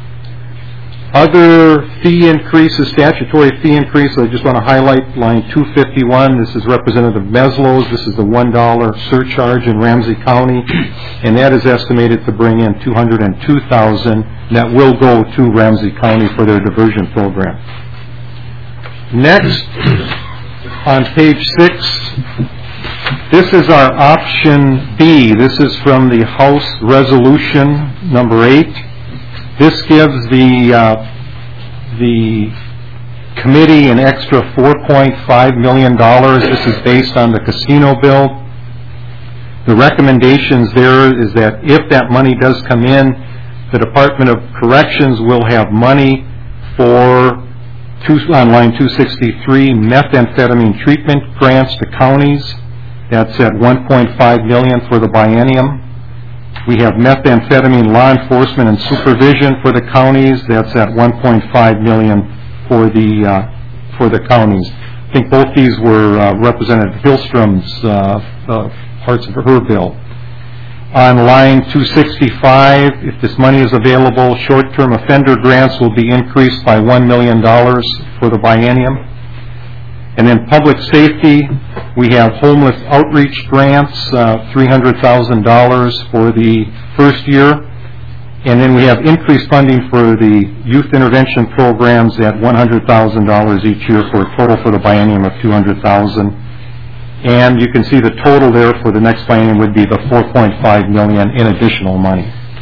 Other fee increases, statutory fee increases, I just want to highlight line two fifty-one. This is Representative Meslo's. This is the one dollar surcharge in Ramsey County, and that is estimated to bring in two hundred two thousand dollars. That will go to Ramsey County for their diversion program. Next, on page six, this is our option B. This is from the House Resolution number eight. This gives the uh, the committee an extra four point five million dollars. This is based on the casino bill. The recommendations there is that if that money does come in, the Department of Corrections will have money for, two, on line two sixty-three, methamphetamine treatment grants to counties. That's at one point five million dollars for the biennium. We have methamphetamine law enforcement and supervision for the counties. That's at one point five million dollars for the uh, for the counties. I think both these were uh, Representative Hillstrom's uh, uh, parts of her bill. On line two sixty-five, if this money is available, short-term offender grants will be increased by one million dollars for the biennium. And then public safety, we have homeless outreach grants, uh, three hundred thousand dollars for the first year. And then we have increased funding for the youth intervention programs at one hundred thousand dollars each year for a total for the biennium of two hundred thousand dollars. And you can see the total there for the next biennium would be the four point five million dollars in additional money.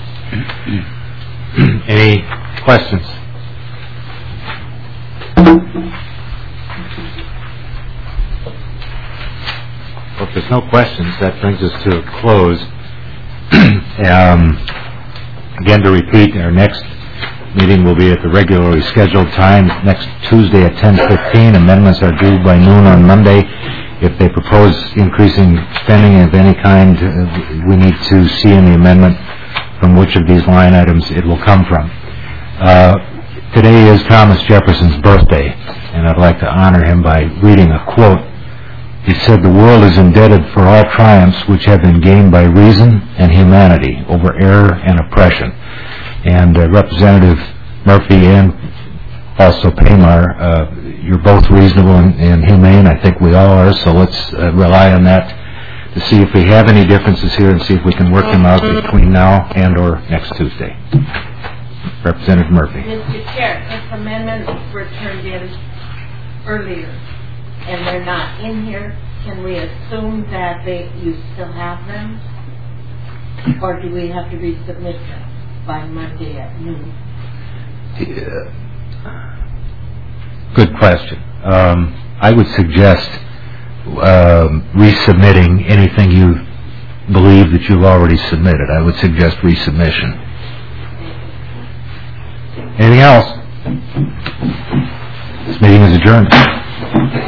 Any questions? Well, if there's no questions, that brings us to a close. um, again, to repeat, our next meeting will be at the regularly scheduled time next Tuesday at ten fifteen. Amendments are due by noon on Monday. If they propose increasing spending of any kind, uh, we need to see in the amendment from which of these line items it will come from. Uh, today is Thomas Jefferson's birthday, and I'd like to honor him by reading a quote. He said, "The world is indebted for all triumphs which have been gained by reason and humanity over error and oppression." And uh, Representative Murphy and also Paymar, uh, you're both reasonable and, and humane. I think we all are, so let's uh, rely on that to see if we have any differences here and see if we can work them out between now and or next Tuesday. Representative Murphy.
Mister Chair, if amendments were turned in earlier and they're not in here, can we assume that they you still have them? Or do we have to resubmit them by Monday at noon?
Yeah. Good question. Um, I would suggest um, resubmitting anything you believe that you've already submitted. I would suggest resubmission. Anything else? This meeting is adjourned.